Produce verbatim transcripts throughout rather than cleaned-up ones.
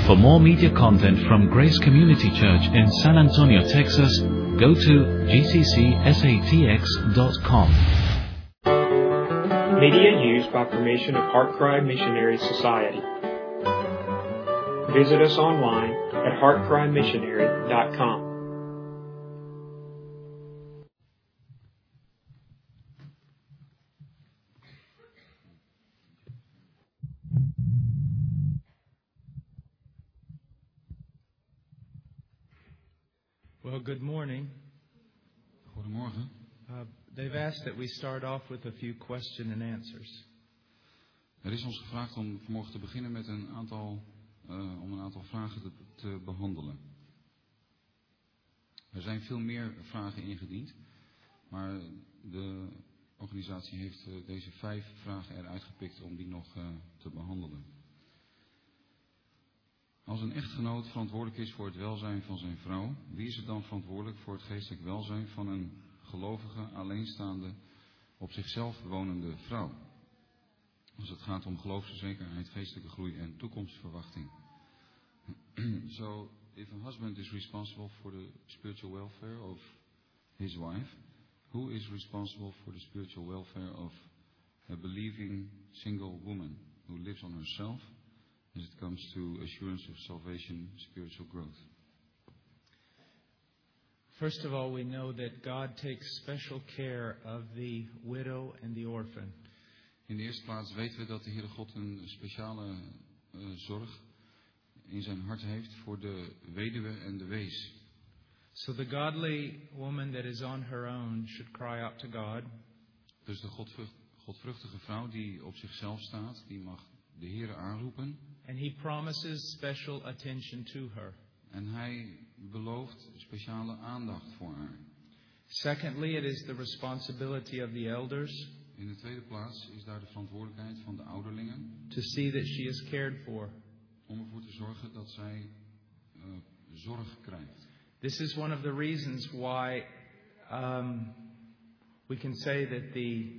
For more media content from Grace Community Church in San Antonio, Texas, go to g c c s a t x dot com. Media used by permission of HeartCry Missionary Society. Visit us online at heart cry missionary dot com. Well, good morning. Goedemorgen. Uh, they've asked that we start off with a few question and answers. Er is ons gevraagd om vanmorgen te beginnen met een aantal, uh, om een aantal vragen te, te behandelen. Er zijn veel meer vragen ingediend, maar de organisatie heeft uh, deze vijf vragen eruit gepikt om die nog uh, te behandelen. Als een echtgenoot verantwoordelijk is voor het welzijn van zijn vrouw, wie is er dan verantwoordelijk voor het geestelijk welzijn van een gelovige, alleenstaande, op zichzelf wonende vrouw? Als het gaat om geloofszekerheid, geestelijke groei en toekomstverwachting. So, if a husband is responsible for the spiritual welfare of his wife, who is responsible for the spiritual welfare of a believing single woman who lives on herself as it comes to assurance of salvation, spiritual growth? First of all, we know that God takes special care of the widow and the orphan. In de eerste plaats weten we dat de Heere God een speciale uh, zorg in zijn hart heeft voor de weduwe en de wees. So the godly woman that is on her own should cry out to God. Dus de godvrucht, godvruchtige vrouw die op zichzelf staat, die mag de Heere aanroepen. And he promises special attention to her. En hij belooft speciale aandacht voor haar. Secondly, it is the responsibility of the elders. In de tweede plaats is daar de verantwoordelijkheid van de ouderlingen. To see that she is cared for. Om ervoor te zorgen dat zij uh, zorg krijgt. This is one of the reasons why um, we can say that the,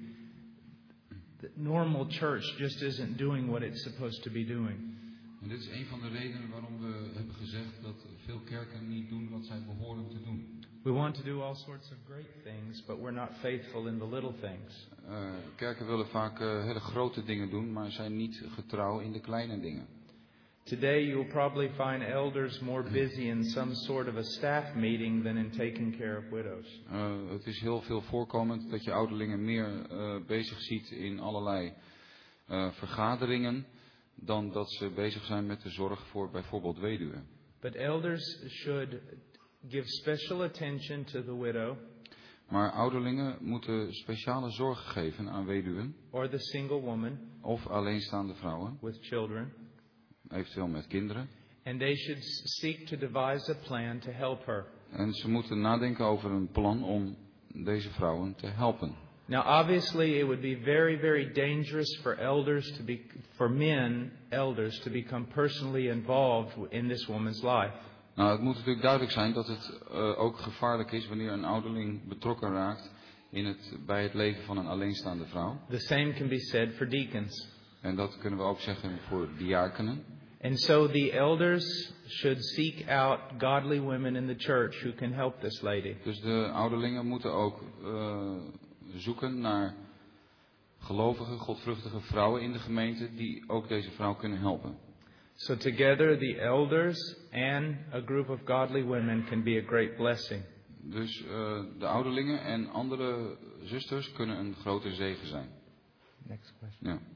the normal church just isn't doing what it's supposed to be doing. En dit is een van de redenen waarom we hebben gezegd dat veel kerken niet doen wat zij behoren te doen. We want to do all sorts of great things, but we're not faithful in the little things. Uh, kerken willen vaak uh, hele grote dingen doen, maar zijn niet getrouw in de kleine dingen. Today you will probably find elders more busy in some sort of a staff meeting than in taking care of widows. Uh, het is heel veel voorkomend dat je ouderlingen meer uh, bezig ziet in allerlei uh, vergaderingen dan dat ze bezig zijn met de zorg voor bijvoorbeeld weduwen. But elders should give special attention to the widow. Maar ouderlingen moeten speciale zorg geven aan weduwen. Or the single woman. Of alleenstaande vrouwen. With children. Eventueel met kinderen. And they should seek to devise a plan to help her. En ze moeten nadenken over een plan om deze vrouwen te helpen. Now, obviously, it would be very, very dangerous for elders to be, for men, elders, to become personally involved in this woman's life. Nou, het moet natuurlijk duidelijk zijn dat het uh, ook gevaarlijk is wanneer een ouderling betrokken raakt in het, bij het leven van een alleenstaande vrouw. The same can be said for deacons. En dat kunnen we ook zeggen voor diakenen. And so the elders should seek out godly women in the church who can help this lady. Dus de ouderlingen moeten ook uh, zoeken naar gelovige, godvruchtige vrouwen in de gemeente die ook deze vrouw kunnen helpen. So together the elders and a group of godly women can be a great blessing. Dus uh, de ouderlingen en andere zusters kunnen een grote zegen zijn. Next question. Ja.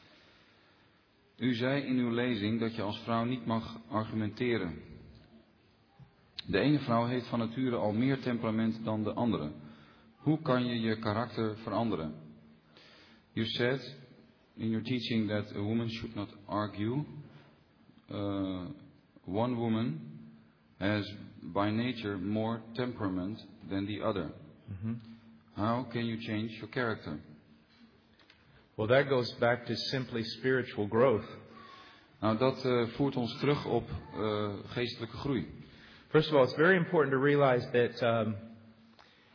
U zei in uw lezing dat je als vrouw niet mag argumenteren. De ene vrouw heeft van nature al meer temperament dan de andere. Hoe kan je je karakter veranderen? You said in your teaching that a woman should not argue. Uh, one woman has by nature more temperament than the other. Mm-hmm. How can you change your character? Well, that goes back to simply spiritual growth. Nou, dat uh, voert ons terug op uh, geestelijke groei. First of all, it's very important to realize that um,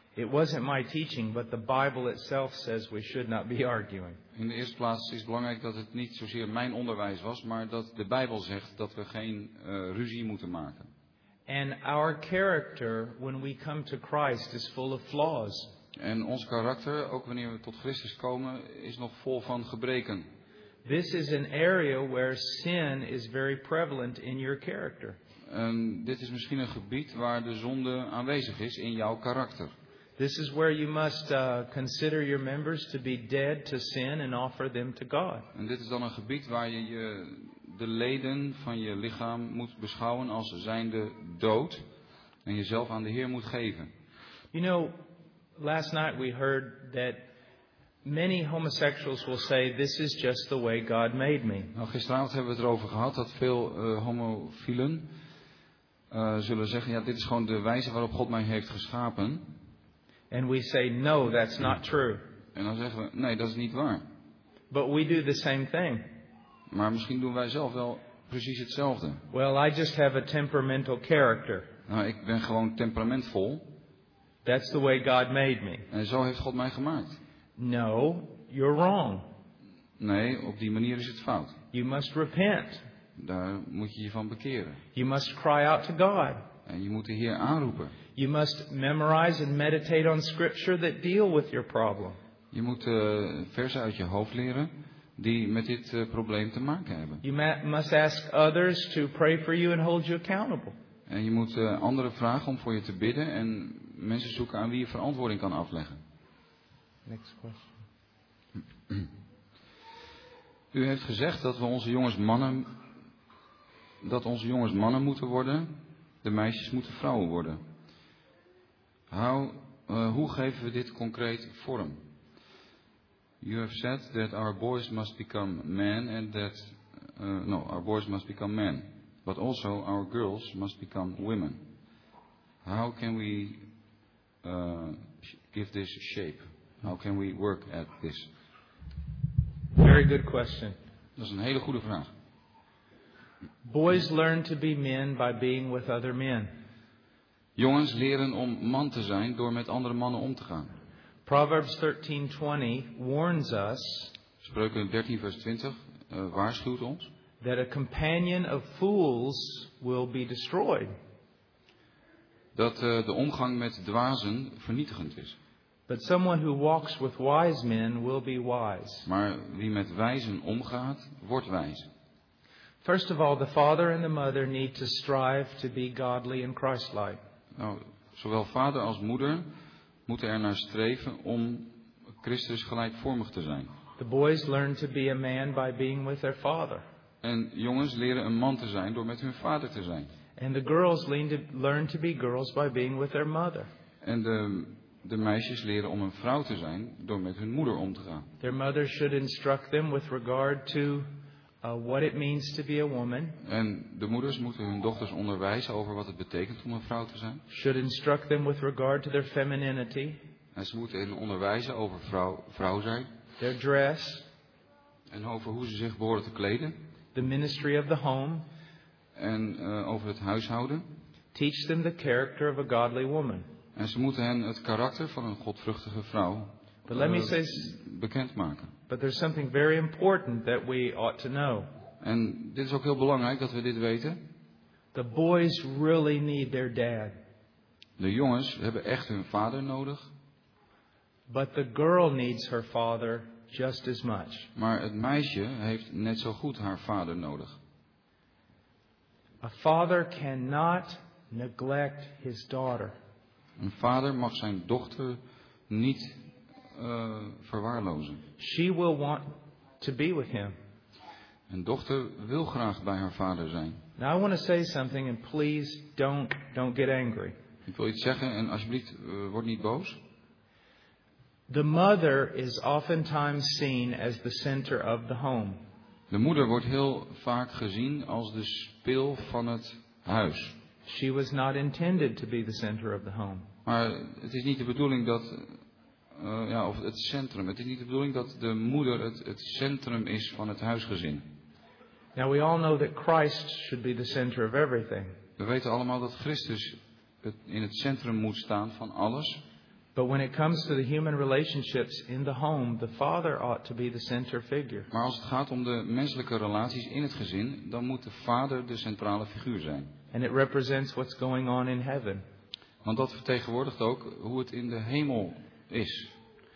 It wasn't my teaching, but the Bible itself says we should not be arguing. In de eerste plaats is het belangrijk dat het niet zozeer mijn onderwijs was, maar dat de Bijbel zegt dat we geen uh, ruzie moeten maken. And our character, when we come to Christ, is full of flaws. En ons karakter, ook wanneer we tot Christus komen, is nog vol van gebreken. This is an area where sin is very prevalent in your character. En dit is misschien een gebied waar de zonde aanwezig is in jouw karakter. This is where you must uh, consider your members to be dead to sin and offer them to God. En dit is dan een gebied waar je, je de leden van je lichaam moet beschouwen als zijnde dood en jezelf aan de Heer moet geven. You know, last night we heard that many homosexuals will say, this is just the way God made me. Nou, gisteravond hebben we het erover gehad dat veel uh, homofielen uh, zullen zeggen, ja, dit is gewoon de wijze waarop God mij heeft geschapen. And we say, no, that's not true. En dan zeggen we, nee, dat is niet waar. But we do the same thing. Maar misschien doen wij zelf wel precies hetzelfde. Well, I just have a temperamental character. Nou, ik ben gewoon temperamentvol. That's the way God made me. En zo heeft God mij gemaakt. No, you're wrong. Nee, op die manier is het fout. You must repent. Daar moet je je van bekeren. You must cry out to God. En je moet de Heer aanroepen. You must memorize and meditate on scripture that deal with your problem. Je moet uh, versen uit je hoofd leren die met dit uh, probleem te maken hebben. You ma- must ask others to pray for you and hold you accountable. En je moet uh, anderen vragen om voor je te bidden en mensen zoeken aan wie je verantwoording kan afleggen. Next question. U heeft gezegd dat we onze jongens mannen, dat onze jongens mannen moeten worden, de meisjes moeten vrouwen worden. How, uh, hoe geven we dit concreet vorm? You have said that our boys must become men and that uh, no, our boys must become men, but also our girls must become women. How can we uh, give this shape? How can we work at this? Very good question. Dat is een hele goede vraag. Boys learn to be men by being with other men. Jongens leren om man te zijn door met andere mannen om te gaan. Proverbs thirteen twenty warns us Spreuken dertien vers twintig uh, waarschuwt ons that a companion of fools will be destroyed. dat uh, de omgang met dwazen vernietigend is. But someone who walks with wise men will be wise. Maar wie met wijzen omgaat, wordt wijs. First of all, the father and the mother need to strive to be godly and Christ-like. Nou, zowel vader als moeder moeten er naar streven om Christus gelijkvormig te zijn. The boys learn to be a man by being with their father. En jongens leren een man te zijn door met hun vader te zijn. And the girls learn to, learn to be girls by being with their mother. En de, de meisjes leren om een vrouw te zijn door met hun moeder om te gaan. Their mother should instruct them with regard to uh, what it means to be a woman. En de moeders moeten hun dochters onderwijzen over wat het betekent om een vrouw te zijn. Should instruct them with regard to their femininity. En ze moeten hen onderwijzen over vrouw, vrouw zijn. Their dress. En over hoe ze zich behoren te kleden. The ministry of the home. En uh, over het huishouden. Teach them the character of a godly woman. En ze moeten hen het karakter van een godvruchtige vrouw But let me uh, say, bekendmaken. but there's something very important that we ought to know. En dit is ook heel belangrijk dat we dit weten. The boys really need their dad. De jongens hebben echt hun vader nodig. But the girl needs her father just as much. Maar het meisje heeft net zo goed haar vader nodig. A father cannot neglect his daughter. Een vader mag zijn dochter niet uh, verwaarlozen. She will want to be with him. Een dochter wil graag bij haar vader zijn. Now I want to say something and please don't don't get angry. Ik wil iets zeggen en alsjeblieft uh, word niet boos. The mother is oftentimes seen as the center of the home. De moeder wordt heel vaak gezien als de spil van het huis. She was not intended to be the center of the home. Maar het is niet de bedoeling dat, uh, ja, of het centrum. Het is niet de bedoeling dat de moeder het, het centrum is van het huisgezin. Now we all know that Christ should be the center of everything. We weten allemaal dat Christus het in het centrum moet staan van alles. But when it comes to the human relationships in the home, the father ought to be the center figure. Maar als het gaat om de menselijke relaties in het gezin, dan moet de vader de centrale figuur zijn. And it represents what's going on in heaven. Want dat vertegenwoordigt ook hoe het in de hemel is.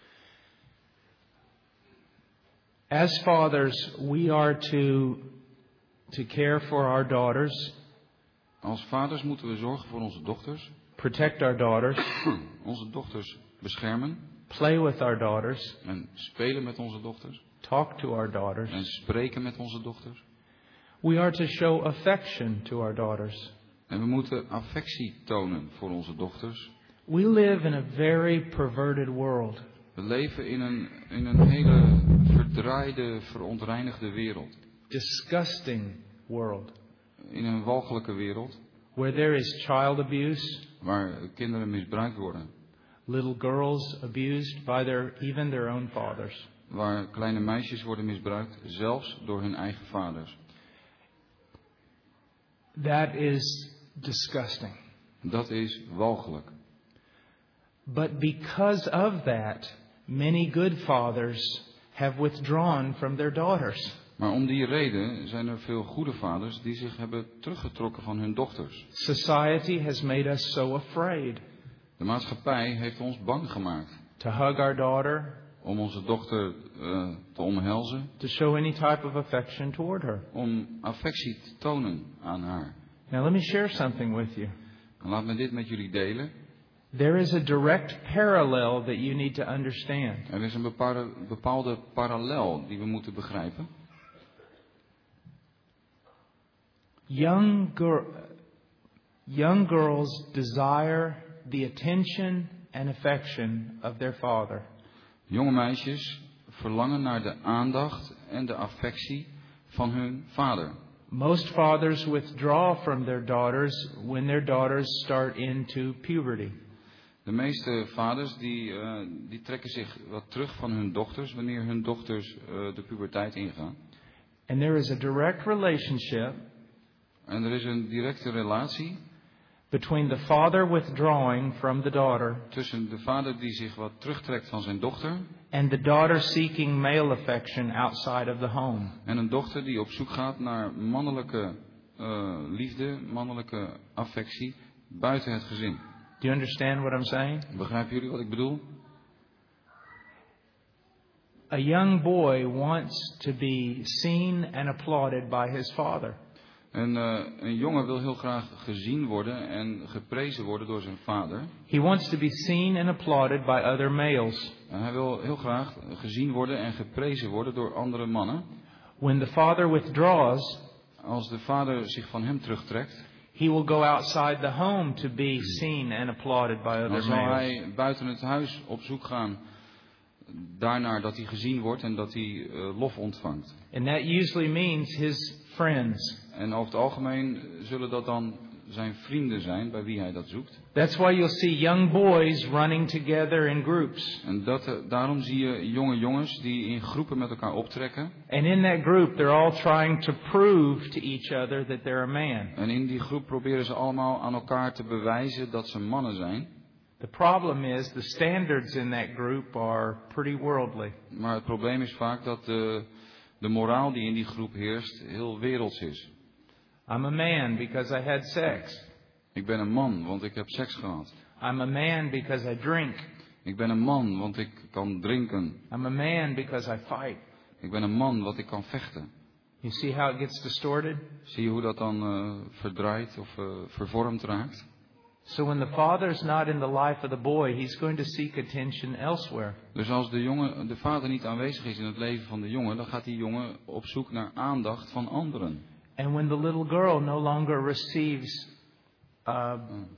As fathers, we are to, to care for our daughters, Als vaders moeten we zorgen voor onze dochters, protect our daughters, onze dochters beschermen play with our daughters, en spelen met onze dochters talk to our en daughters. spreken met onze dochters. We are to show affection to our daughters. En we moeten affectie tonen voor onze dochters. We live in a very perverted world. We leven in een, in een hele verdraaide, verontreinigde wereld. Disgusting world. In een walgelijke wereld Where there is child abuse, waar kinderen misbruikt worden. little girls abused by their, even their own fathers. Waar kleine meisjes worden misbruikt, zelfs door hun eigen vaders. That is disgusting. Dat is walgelijk. But because of that, many good fathers have withdrawn from their daughters. Maar om die reden zijn er veel goede vaders die zich hebben teruggetrokken van hun dochters. Society has made us so afraid De maatschappij heeft ons bang gemaakt to hug our daughter, om onze dochter uh, te omhelzen, to show any type of affection toward her. om affectie te tonen aan haar. Now let me share something with you. En laat me dit met jullie delen. There is a direct parallel that you need to understand. Er is een bepaalde, bepaalde parallel die we moeten begrijpen. Young, gir- young girls desire the attention and affection of their father. Jonge meisjes verlangen naar de aandacht en de affectie van hun vader. Most fathers withdraw from their daughters when their daughters start into puberty. De meeste vaders die, uh, die trekken zich wat terug van hun dochters wanneer hun dochters uh, de puberteit ingaan. And there is a direct relationship En er is een directe relatie between the father withdrawing from the daughter tussen de vader die zich wat terugtrekt van zijn dochter and the daughter seeking male affection outside of the home. en een dochter die op zoek gaat naar mannelijke uh, liefde, mannelijke affectie buiten het gezin. Do you understand what I'm saying? Begrijpen jullie wat ik bedoel? A young boy wants to be seen and applauded by his father. En uh, een jongen wil heel graag gezien worden en geprezen worden door zijn vader. He wants to be seen and applauded by other males. En hij wil heel graag gezien worden en geprezen worden door andere mannen. When the father withdraws, Als de vader zich van hem terugtrekt, he will go outside the home to be seen and applauded by dan other zal males. hij buiten het huis op zoek gaan daarnaar dat hij gezien wordt en dat hij uh, lof ontvangt. And that usually means his friends. En over het algemeen zullen dat dan zijn vrienden zijn bij wie hij dat zoekt. That's why you'll see young boys running together in groups. En dat, uh, daarom zie je jonge jongens die in groepen met elkaar optrekken. And in that group, they're all trying to prove to each other that they're a man. En in die groep proberen ze allemaal aan elkaar te bewijzen dat ze mannen zijn. The problem is the standards in that group are pretty worldly. Maar het probleem is vaak dat de, de moraal die in die groep heerst heel werelds is. I'm a man because I had sex. Ik ben een man, want ik heb seks gehad. I'm a man because I drink. Ik ben een man, want ik kan drinken. I'm a man because I fight. Ik ben een man, want ik kan vechten. You see how it gets distorted? Zie je hoe dat dan uh, verdraaid of uh, vervormd raakt? So when the father's not in the life of the boy, he's going to seek attention elsewhere. Dus als de, jongen, de vader niet aanwezig is in het leven van de jongen, dan gaat die jongen op zoek naar aandacht van anderen. And when the little girl no longer receives uh,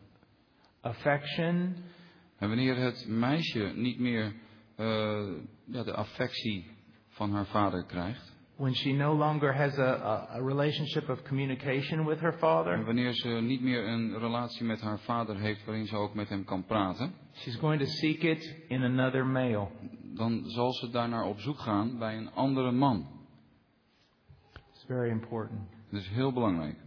affection, En wanneer het meisje niet meer uh, ja, de affectie van haar vader krijgt. when she no longer has a, a, a relationship of communication with her En father, wanneer ze niet meer een relatie met haar vader heeft waarin ze ook met hem kan praten. she's going to seek it in another male. Dan zal ze daarnaar op zoek gaan bij een andere man. It's very important. Dat is heel belangrijk.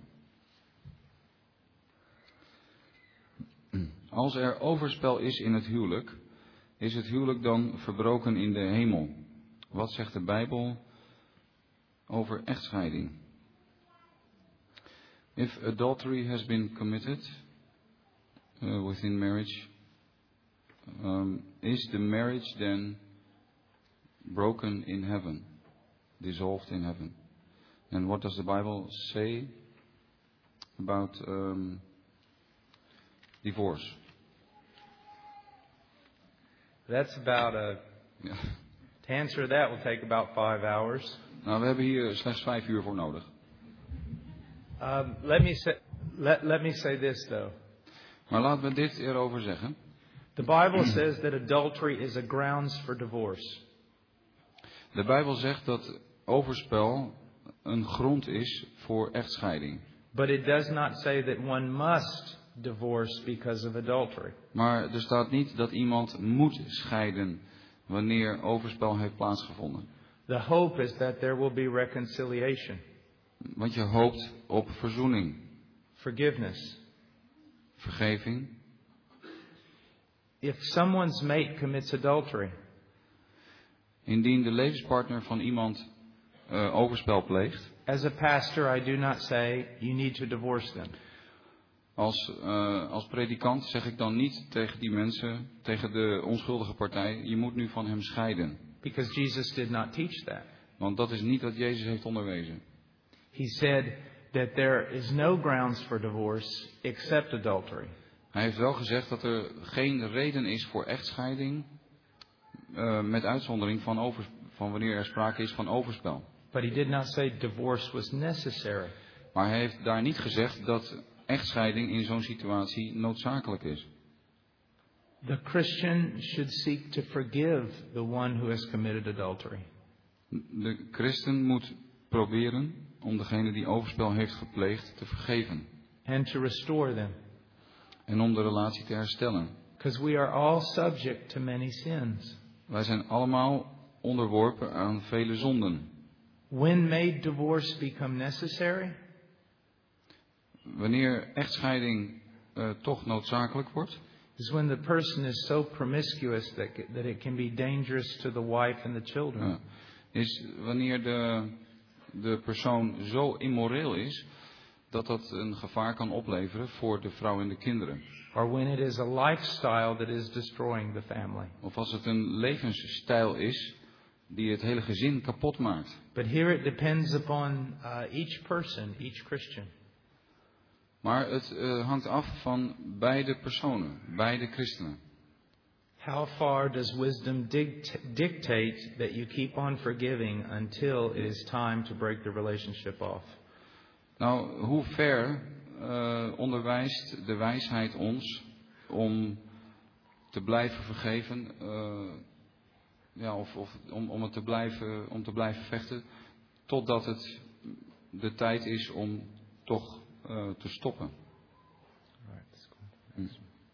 Als er overspel is in het huwelijk, Is het huwelijk dan verbroken in de hemel? Wat zegt de Bijbel over echtscheiding? If adultery has been committed uh, within marriage, um, is the marriage then broken in heaven, dissolved in heaven? And what does the Bible say about um, divorce? That's about a... Ja. To answer that will take about five hours. Nou, we hebben hier slechts vijf uur voor nodig. Um, let me say, let, let me say this though. Maar laten we dit erover zeggen. The Bible says that adultery is a grounds for divorce. De Bijbel zegt dat overspel een grond is voor echtscheiding. But it does not say that one must divorce because of adultery. Maar er staat niet dat iemand moet scheiden wanneer overspel heeft plaatsgevonden. The hope is that there will be reconciliation. Want je hoopt op verzoening, Forgiveness. vergeving. If someone's mate commits adultery, Indien de levenspartner van iemand uh, overspel pleegt. as a pastor, I do not say you need to divorce them. Als, uh, als predikant zeg ik dan niet tegen die mensen, tegen de onschuldige partij, je moet nu van hem scheiden. Because Jesus did not teach that. Want dat is niet wat Jezus heeft onderwezen. He said that there is no grounds for divorce except adultery. Hij heeft wel gezegd dat er geen reden is voor echtscheiding, uh, met uitzondering van, over, van wanneer er sprake is van overspel. But he did not say divorce was necessary. Maar hij heeft daar niet gezegd dat echtscheiding in zo'n situatie noodzakelijk is. The Christian should seek to forgive the one who has committed adultery. De christen moet proberen om degene die overspel heeft gepleegd te vergeven. And to restore them. En om de relatie te herstellen. Because we are all subject to many sins. Wij zijn allemaal onderworpen aan vele zonden. When may divorce become necessary? Wanneer echtscheiding uh, toch noodzakelijk wordt, Is when the person is so promiscuous that, that it can be dangerous to the wife and the children. uh, is wanneer de, de persoon zo immoreel is dat dat een gevaar kan opleveren voor de vrouw en de kinderen. Or when it is a lifestyle that is destroying the family. Of als het een levensstijl is die het hele gezin kapot maakt. But here it depends upon uh, each person, each Christian. Maar het uh, hangt af van beide personen, beide christenen. How far does wisdom dict- dictate that you keep on forgiving until it is time to break the relationship off? Nou, hoe ver uh, onderwijst de wijsheid ons om te blijven vergeven, uh, ja, of, of om, om, het te blijven, om te blijven vechten, totdat het de tijd is om toch uh, te stoppen. Hm.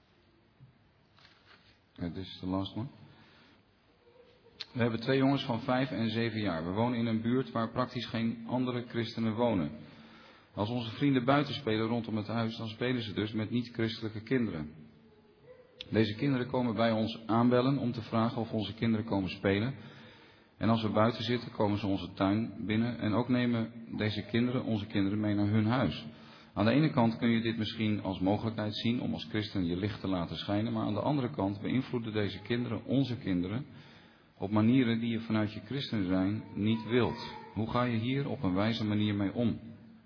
Ja, dit is de last one. We hebben twee jongens van vijf en zeven jaar. We wonen in een buurt waar praktisch geen andere christenen wonen. Als onze vrienden buiten spelen rondom het huis, dan spelen ze dus met niet-christelijke kinderen. Deze kinderen komen bij ons aanbellen om te vragen of onze kinderen komen spelen. En als we buiten zitten, komen ze onze tuin binnen. En ook nemen deze kinderen onze kinderen mee naar hun huis. Aan de ene kant kun je dit misschien als mogelijkheid zien om als christen je licht te laten schijnen. Maar aan de andere kant beïnvloeden deze kinderen onze kinderen op manieren die je vanuit je christen zijn niet wilt. Hoe ga je hier op een wijze manier mee om?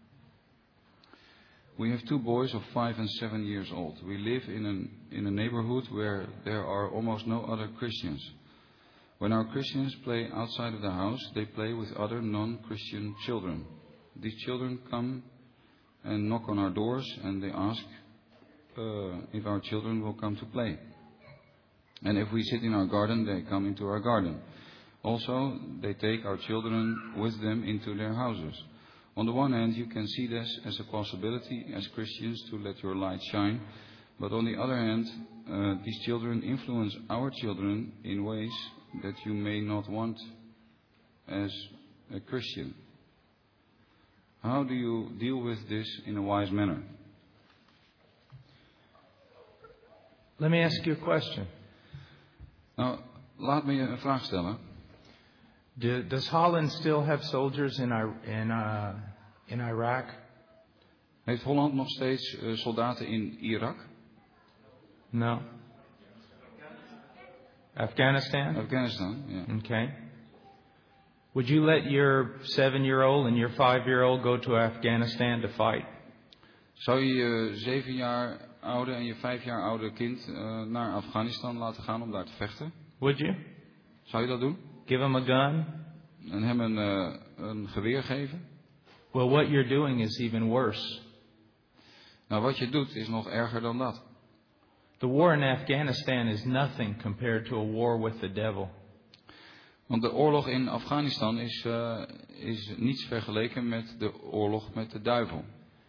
We have two boys of five and seven years old. We live in, an, in a neighborhood where there are almost no other Christians. When our Christians play outside of the house, they play with other non-Christian children. These children come and knock on our doors and they ask uh, if our children will come to play. And if we sit in our garden, they come into our garden. Also, they take our children with them into their houses. On the one hand, you can see this as a possibility as Christians to let your light shine. But on the other hand, uh, these children influence our children in ways that you may not want as a Christian. How do you deal with this in a wise manner? Let me ask you a question. Nou, laat me je een vraag stellen. Do, does Holland still have soldiers in, in, uh, in Iraq? Heeft Holland nog steeds uh, soldaten in Irak? No. Afghanistan? Afghanistan, ja. Okay. Would you let your seven-year-old and your five-year-old go to Afghanistan to fight? Zou je je zeven jaar oude en je vijf jaar oude kind uh, naar Afghanistan laten gaan om daar te vechten? Would you? Zou je dat doen? Give him a gun? En hem een, uh, een geweer geven? Well, what you're doing is even worse. Nou, wat je doet is nog erger dan dat. The war in Afghanistan is nothing compared to a war with the devil. Want de oorlog in Afghanistan is, uh, is niets vergeleken met de oorlog met de duivel.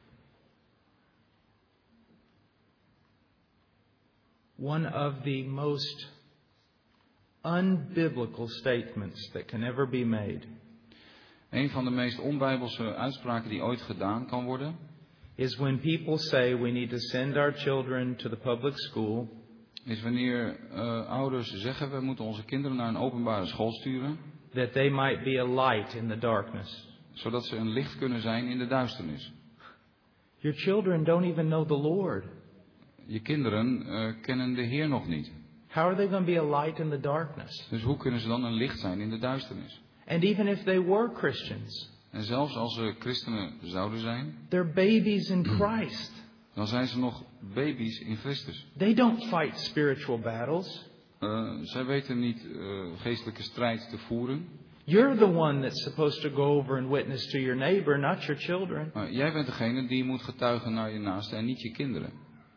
One of the most unbiblical statements that can ever be made. Een van de meest onbijbelse uitspraken die ooit gedaan kan worden, is when people say we need to send our children to the public school. Is wanneer uh, ouders zeggen we moeten onze kinderen naar een openbare school sturen. That they might be a light in the darkness. Zodat ze een licht kunnen zijn in de duisternis. Your children don't even know the Lord. Je kinderen uh, kennen de Heer nog niet. How are they going to be a light in the darkness? Dus hoe kunnen ze dan een licht zijn in de duisternis? And even if they were Christians. En zelfs als ze christenen zouden zijn. They're babies in Christ. Dan zijn ze nog baby's in Christus. They don't fight spiritual battles. Uh, zij weten niet uh, geestelijke strijd te voeren. You're the one that's supposed to go over and witness to your neighbor, not your children. Uh, jij bent degene die moet getuigen naar je naaste en niet je kinderen.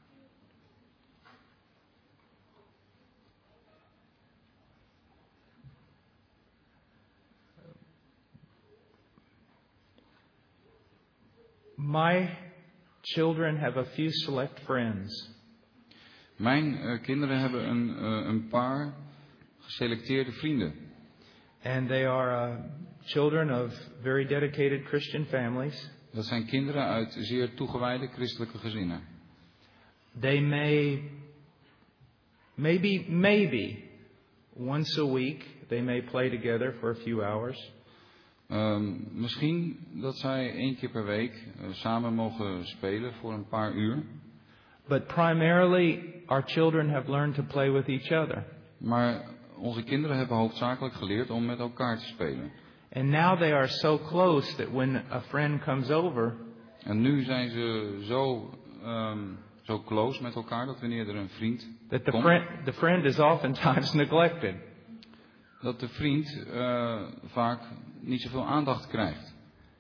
My children have a few select friends. Mijn uh, kinderen hebben een, uh, een paar geselecteerde vrienden. And they are uh, children of very dedicated Christian families. Dat zijn kinderen uit zeer toegewijde christelijke gezinnen. They may, maybe, maybe once a week they may play together for a few hours. Um, misschien dat zij één keer per week uh, samen mogen spelen voor een paar uur. But primarily our children have learned to play with each other. Maar onze kinderen hebben hoofdzakelijk geleerd om met elkaar te spelen. And now they are so close that when a friend comes over. En nu zijn ze zo, um, zo close met elkaar dat wanneer er een vriend that the komt, friend, the friend is oftentimes neglected. Dat de vriend uh, vaak niet zoveel aandacht krijgt.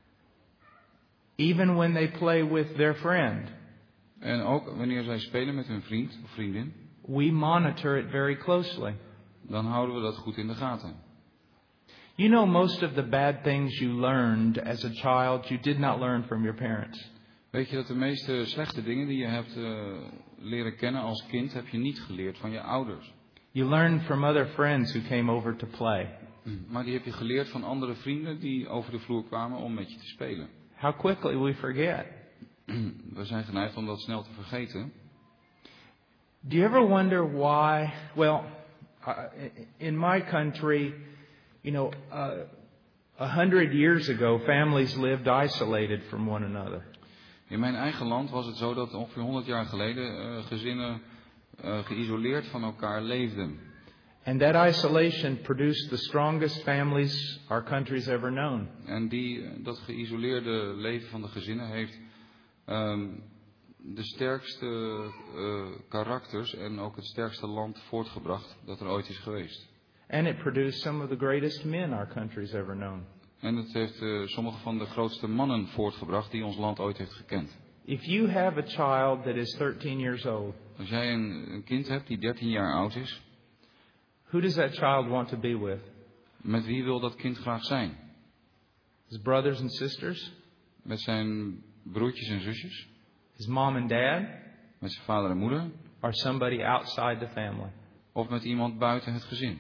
Even when they play with their friend. En ook wanneer zij spelen met hun vriend of vriendin. We monitor it very closely. Dan houden we dat goed in de gaten. You know, most of the bad things you learned as a child, you did not learn from your parents. Weet je dat de meeste slechte dingen die je hebt uh, leren kennen als kind, heb je niet geleerd van je ouders. You learned from other friends who came over to play. Maar die heb je geleerd van andere vrienden die over de vloer kwamen om met je te spelen. How quickly we forget. We zijn geneigd om dat snel te vergeten. Do you ever wonder why? Well, uh, in my country, you know, uh, a hundred years ago, families lived isolated from one another. In mijn eigen land was het zo dat ongeveer honderd jaar geleden uh, gezinnen uh, geïsoleerd van elkaar leefden. And that isolation produced the strongest families our country's ever known. En die, dat geïsoleerde leven van de gezinnen heeft um, de sterkste uh, karakters en ook het sterkste land voortgebracht dat er ooit is geweest. And it produced some of the greatest men our country's ever known. En het heeft uh, sommige van de grootste mannen voortgebracht die ons land ooit heeft gekend. If you have a child that is thirteen years old, Als jij een, een kind hebt die dertien jaar oud is, who does that child want to be with? met wie wil dat kind graag zijn? His brothers and sisters? Met zijn broertjes en zusjes? His mom and dad? Met zijn vader en moeder? Or somebody outside the family? Of met iemand buiten het gezin?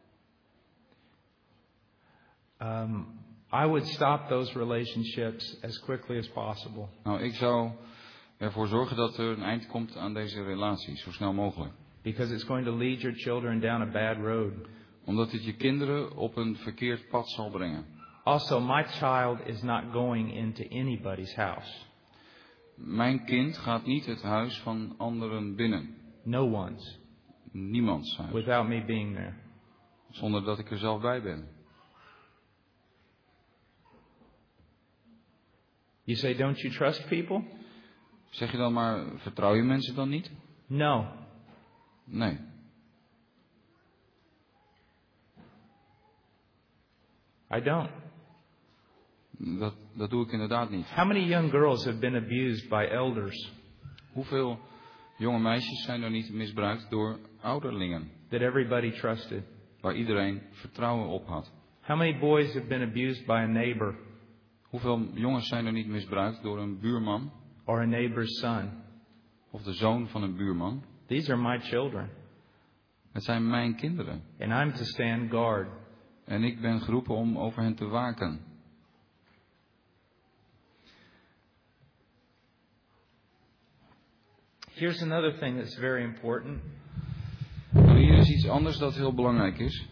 Um, I would stop those relationships as quickly as possible. Nou, ik zou ervoor zorgen dat er een eind komt aan deze relatie, zo snel mogelijk. Because it's going to lead your children down a bad road. Omdat het je kinderen op een verkeerd pad zal brengen. Also, my child is not going into anybody's house. Mijn kind gaat niet het huis van anderen binnen. No one's. Niemands huis. Without me being there. Zonder dat ik er zelf bij ben. You say, don't you trust people? Zeg je dan maar, vertrouw je mensen dan niet? No. Nee. I don't. Dat, dat doe ik inderdaad niet. How many young girls have been abused by elders? Hoeveel jonge meisjes zijn er niet misbruikt door ouderlingen? That everybody trusted. Waar iedereen vertrouwen op had. How many boys have been abused by a neighbor? Hoeveel jongens zijn er niet misbruikt door een buurman? Or a neighbor's son? Of de zoon van een buurman? These are my children. Het zijn mijn kinderen. And I'm to stand guard. En ik ben geroepen om over hen te waken. Here's another thing that's very important. Nou, hier is iets anders dat heel belangrijk is.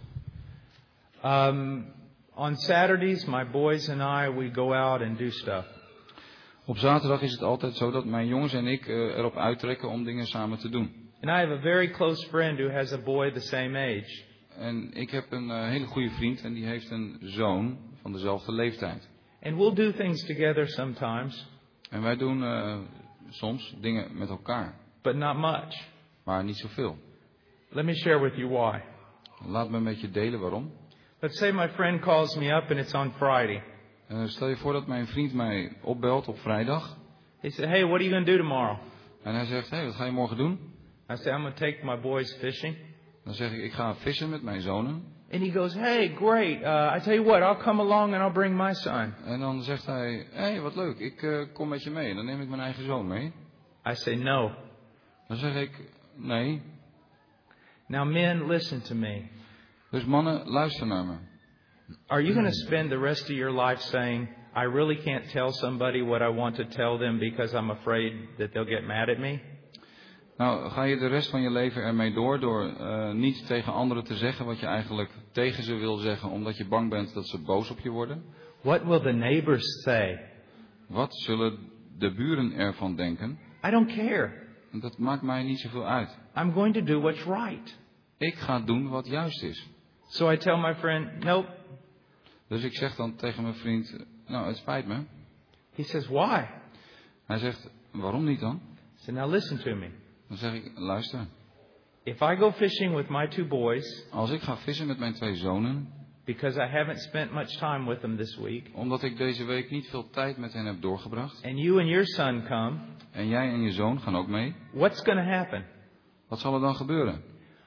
Um, on Saturdays, my boys and I, we go out and do stuff. Op zaterdag is het altijd zo dat mijn jongens en ik uh, erop uittrekken om dingen samen te doen. And I have a very close friend who has a boy the same age. En ik heb een uh, hele goede vriend en die heeft een zoon van dezelfde leeftijd. And we'll do things together sometimes. En wij doen uh, soms dingen met elkaar. But not much. Maar niet zoveel. Let me share with you why. Laat me met je delen waarom. Let's say my friend calls me up and it's on Friday. Uh, stel je voor dat mijn vriend mij opbelt op vrijdag. He said, hey, what are you going to do tomorrow? En hij zegt, hé, hey, wat ga je morgen doen? I say, I'm going to take my boys fishing. Dan zeg ik, ik ga vissen met mijn zonen. And he goes, hey, great. Uh, I tell you what, I'll come along and I'll bring my son. En dan zegt hij, hé, hey, wat leuk, ik uh, kom met je mee. Dan neem ik mijn eigen zoon mee. I say, no. Dan zeg ik, nee. Now men, listen to me. Dus mannen, luister naar me. Are you going to spend the rest of your life saying, I really can't tell somebody what I want to tell them because I'm afraid that they'll get mad at me? Nou, ga je de rest van je leven ermee door door uh, niet tegen anderen te zeggen wat je eigenlijk tegen ze wil zeggen, omdat je bang bent dat ze boos op je worden? What will the neighbors say? Wat zullen de buren ervan denken? I don't care. Dat maakt mij niet zoveel uit. I'm going to do what's right. Ik ga doen wat juist is. So I tell my friend, nope. Dus ik zeg dan tegen mijn vriend, nou, het spijt me. He says, why? Hij zegt, waarom niet dan? I said, now listen to me. Dan zeg ik, luister. If I go fishing with my two boys, Als ik ga vissen met mijn twee zonen, because I haven't spent much time with them this week, omdat ik deze week niet veel tijd met hen heb doorgebracht, and you and your son come, en jij en je zoon gaan ook mee, what's going to happen? wat zal er dan gebeuren?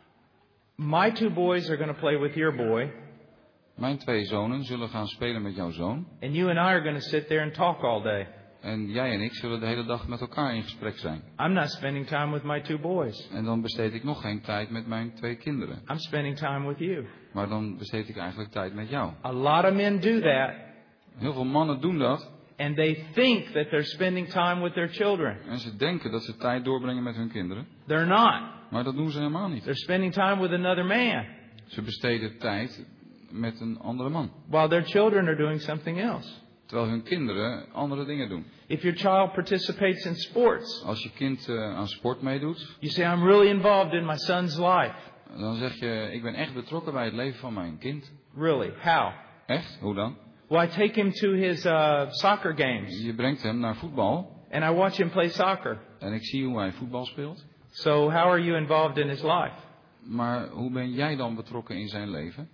My two boys are going to play with your boy, Mijn twee zonen zullen gaan spelen met jouw zoon, and you and I are going to sit there and talk all day. en jij en ik zullen de hele dag met elkaar in gesprek zijn. I'm not spending time with my two boys. En dan besteed ik nog geen tijd met mijn twee kinderen. I'm spending time with you. Maar dan besteed ik eigenlijk tijd met jou. A lot of men do that, Heel veel mannen doen dat. and they think that they're spending time with their children. En ze denken dat ze tijd doorbrengen met hun kinderen. They're not. Maar dat doen ze helemaal niet. They're spending time with another man, Ze besteden tijd met een andere man. while their children are doing something else. Terwijl hun kinderen andere dingen doen. If your child participates in sports, Als je kind uh, aan sport meedoet, you say, I'm really involved in my son's life. dan zeg je, ik ben echt betrokken bij het leven van mijn kind. Really? How? Echt? Hoe dan? Well, I take him to his uh, soccer games, Je brengt hem naar voetbal and I watch him play soccer. en ik zie hoe hij voetbal speelt. So how are you involved in his life? Maar hoe ben jij dan betrokken in zijn leven?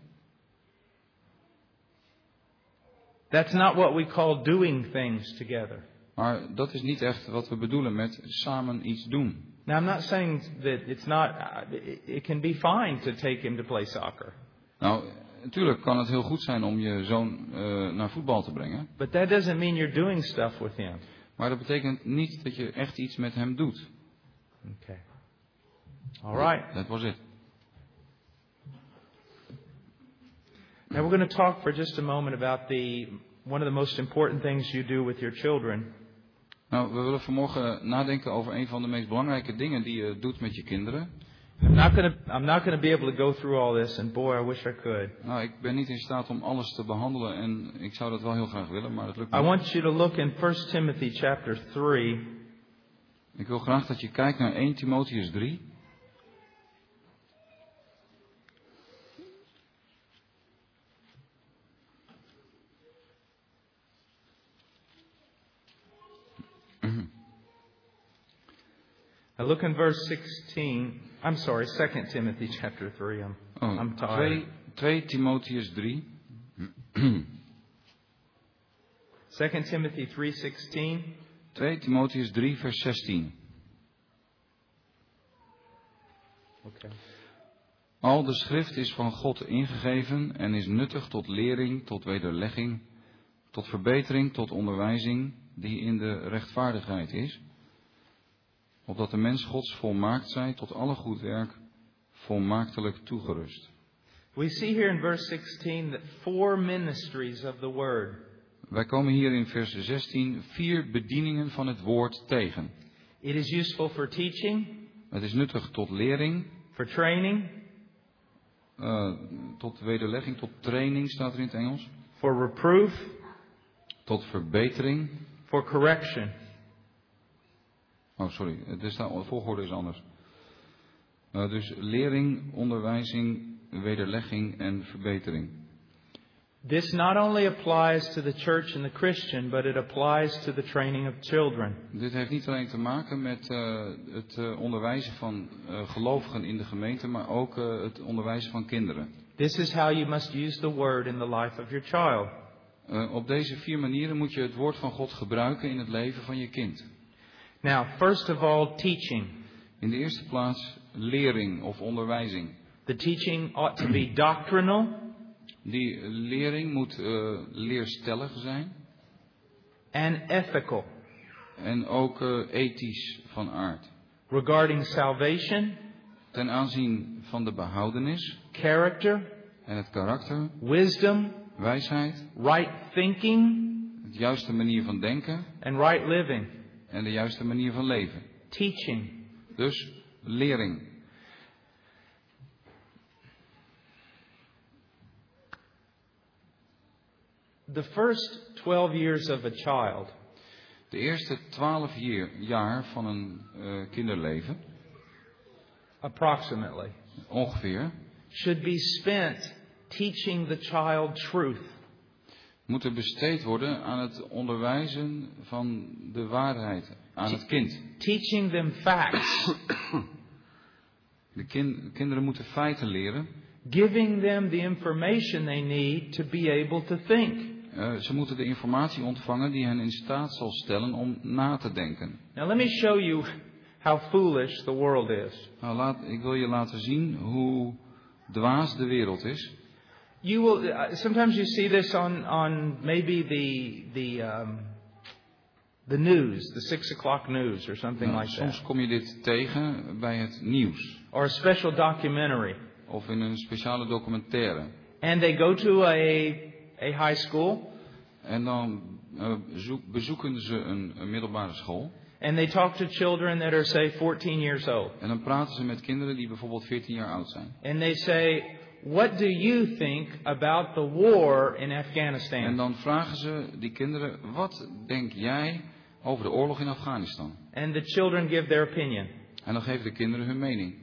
That's not what we call doing things together. Maar dat is niet echt wat we bedoelen met samen iets doen. Now, I'm not saying that it's not, uh, it can be fine to take him to play soccer. Nou, natuurlijk kan het heel goed zijn om je zoon uh, naar voetbal te brengen. But that doesn't mean you're doing stuff with him. Maar dat betekent niet dat je echt iets met hem doet. Okay. All right. Dat was het. Now we're going to talk for just a moment about the one of the most important things you do with your children. Nou, we willen vanmorgen nadenken over een van de meest belangrijke dingen die je doet met je kinderen. I'm not going to I'm not going to be able to go through all this, and boy, I wish I could. Nou, ik ben niet in staat om alles te behandelen en ik zou dat wel heel graag willen, maar dat lukt I niet. want you to look in First Timothy chapter three. Ik wil graag dat je kijkt naar Eerste Timotheüs drie. Now look in verse sixteen. I'm sorry, Second Timothy chapter three. I'm Oh, I'm tired. Tweede Timotheüs drie. Second Timothy three sixteen. Tweede Timotheüs drie vers zestien. Okay. Al de schrift is van God ingegeven en is nuttig tot lering, tot wederlegging, tot verbetering, tot onderwijzing, die in de rechtvaardigheid is, opdat de mens Gods volmaakt zij, tot alle goed werk, volmaaktelijk toegerust. We see here in verse sixteen that four ministries of the word. Wij komen hier in vers zestien vier bedieningen van het woord tegen. It is useful for teaching, Het is nuttig tot lering, for training, uh, tot wederlegging, tot training staat er in het Engels, for reproof, tot verbetering. for correction. Oh, sorry, de volgorde is anders. Uh, dus lering, onderwijzing, wederlegging en verbetering. This not only applies to the church and the Christian, but it applies to the training of children. Dit heeft niet alleen te maken met uh, het uh, onderwijzen van uh, gelovigen in de gemeente, maar ook uh, het onderwijzen van kinderen. This is how you must use the word in the life of your child. Uh, op deze vier manieren moet je het woord van God gebruiken in het leven van je kind. Now, first of all, teaching. In de eerste plaats lering of onderwijzing. The teaching ought to be doctrinal. Die lering moet uh, leerstellig zijn. And ethical. En ook uh, ethisch van aard. Regarding salvation. Ten aanzien van de behoudenis. Character. En het karakter. Wisdom. Wijsheid. Right thinking. Het juiste manier van denken. And right living. En de juiste manier van leven. Teaching. Dus lering. The first twelve years of a child. De eerste twaalf jaar van een uh, kinderleven. Approximately. Ongeveer. Should be spent teaching the child truth. Moeten besteed worden aan het onderwijzen van de waarheid aan het kind. Teaching them facts. De kin- kinderen moeten feiten leren. Giving them the information they need to be able to think. Uh, ze moeten de informatie ontvangen die hen in staat zal stellen om na te denken. Now let me show you how foolish the world is. Nou, laat, ik wil je laten zien hoe dwaas de wereld is. You will uh, sometimes you see this on on maybe the the um, the news, the six o'clock news or something Nou, like soms that, kom je dit tegen bij het nieuws or a special documentary. of in een speciale documentaire. And they go to a a high school. En dan uh, zoek, bezoeken ze een, een middelbare school. And they talk to children that are, say, fourteen years old. En dan praten ze met kinderen die bijvoorbeeld veertien jaar oud zijn. And they say, what do you think about the war in Afghanistan? En dan vragen ze die kinderen, wat denk jij over de oorlog in Afghanistan? And the children give their opinion. En dan geven de kinderen hun mening.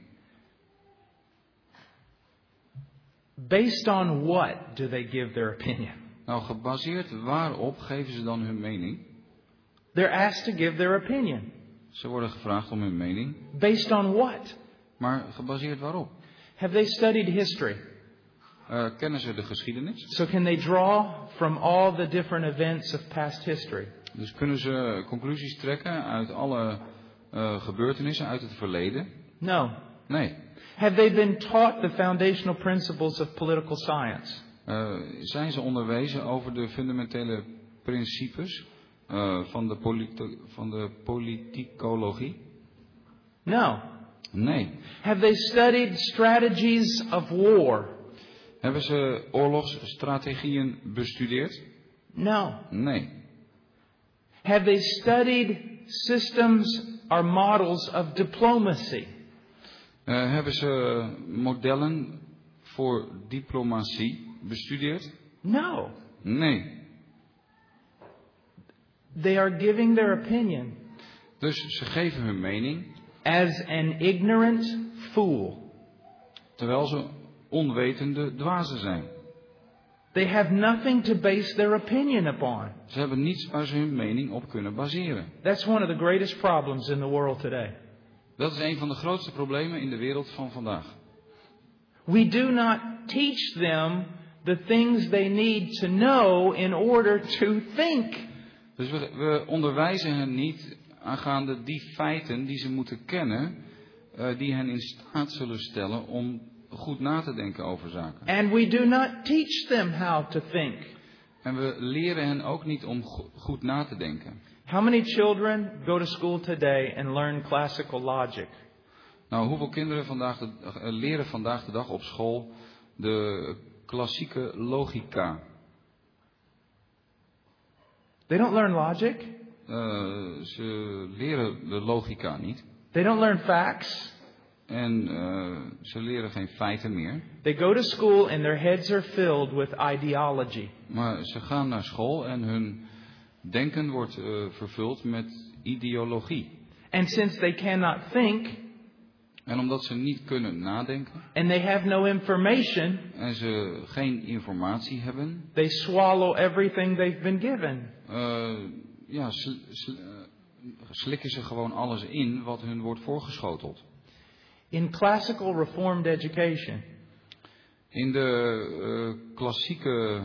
Based on what do they give their opinion? Nou, gebaseerd waarop geven ze dan hun mening? They're asked to give their opinion. Ze worden gevraagd om hun mening. Based on what? Maar gebaseerd waarop? Have they studied history? Uh, kennen ze de geschiedenis? So can they draw from all the different events of past history? Dus kunnen ze conclusies trekken uit alle uh, gebeurtenissen uit het verleden? No. Nee. Have they been taught the foundational principles of political science? Uh, zijn ze onderwezen over de fundamentele principes uh, van, de politi- van de politicologie? No. Nee. Have they studied strategies of war? Hebben ze oorlogsstrategieën bestudeerd? No. Nee. Have they studied systems or models of diplomacy? Uh, hebben ze modellen voor diplomatie bestudeerd? No. Nee. They are giving their opinion Dus ze geven hun mening, as an ignorant fool. terwijl ze onwetende dwazen zijn. They have nothing to base their opinion upon. Ze hebben niets waar ze hun mening op kunnen baseren. That's one of the greatest problems in the world today. Dat is een van de grootste problemen in de wereld van vandaag. We do not teach them the things they need to know in order to think. Dus we, we onderwijzen hen niet aangaande die feiten die ze moeten kennen, uh, die hen in staat zullen stellen om goed na te denken over zaken. And we do not teach them how to think. En we leren hen ook niet om go- goed na te denken. How many children go to school today and learn classical logic? Nou, hoeveel kinderen vandaag de, uh, leren vandaag de dag op school de klassieke logica? They don't learn logic. Uh, ze leren de logica niet. They don't learn facts. En uh, ze leren geen feiten meer. They go to school and their heads are filled with ideology. Maar ze gaan naar school en hun denken wordt uh, vervuld met ideologie. And since they cannot think En omdat ze niet kunnen nadenken and they have no information, en ze geen informatie hebben, they swallow everything they've been given. uh, ja, sl- sl- uh, slikken ze gewoon alles in wat hun wordt voorgeschoteld. In classical reformed education, In de uh, klassieke,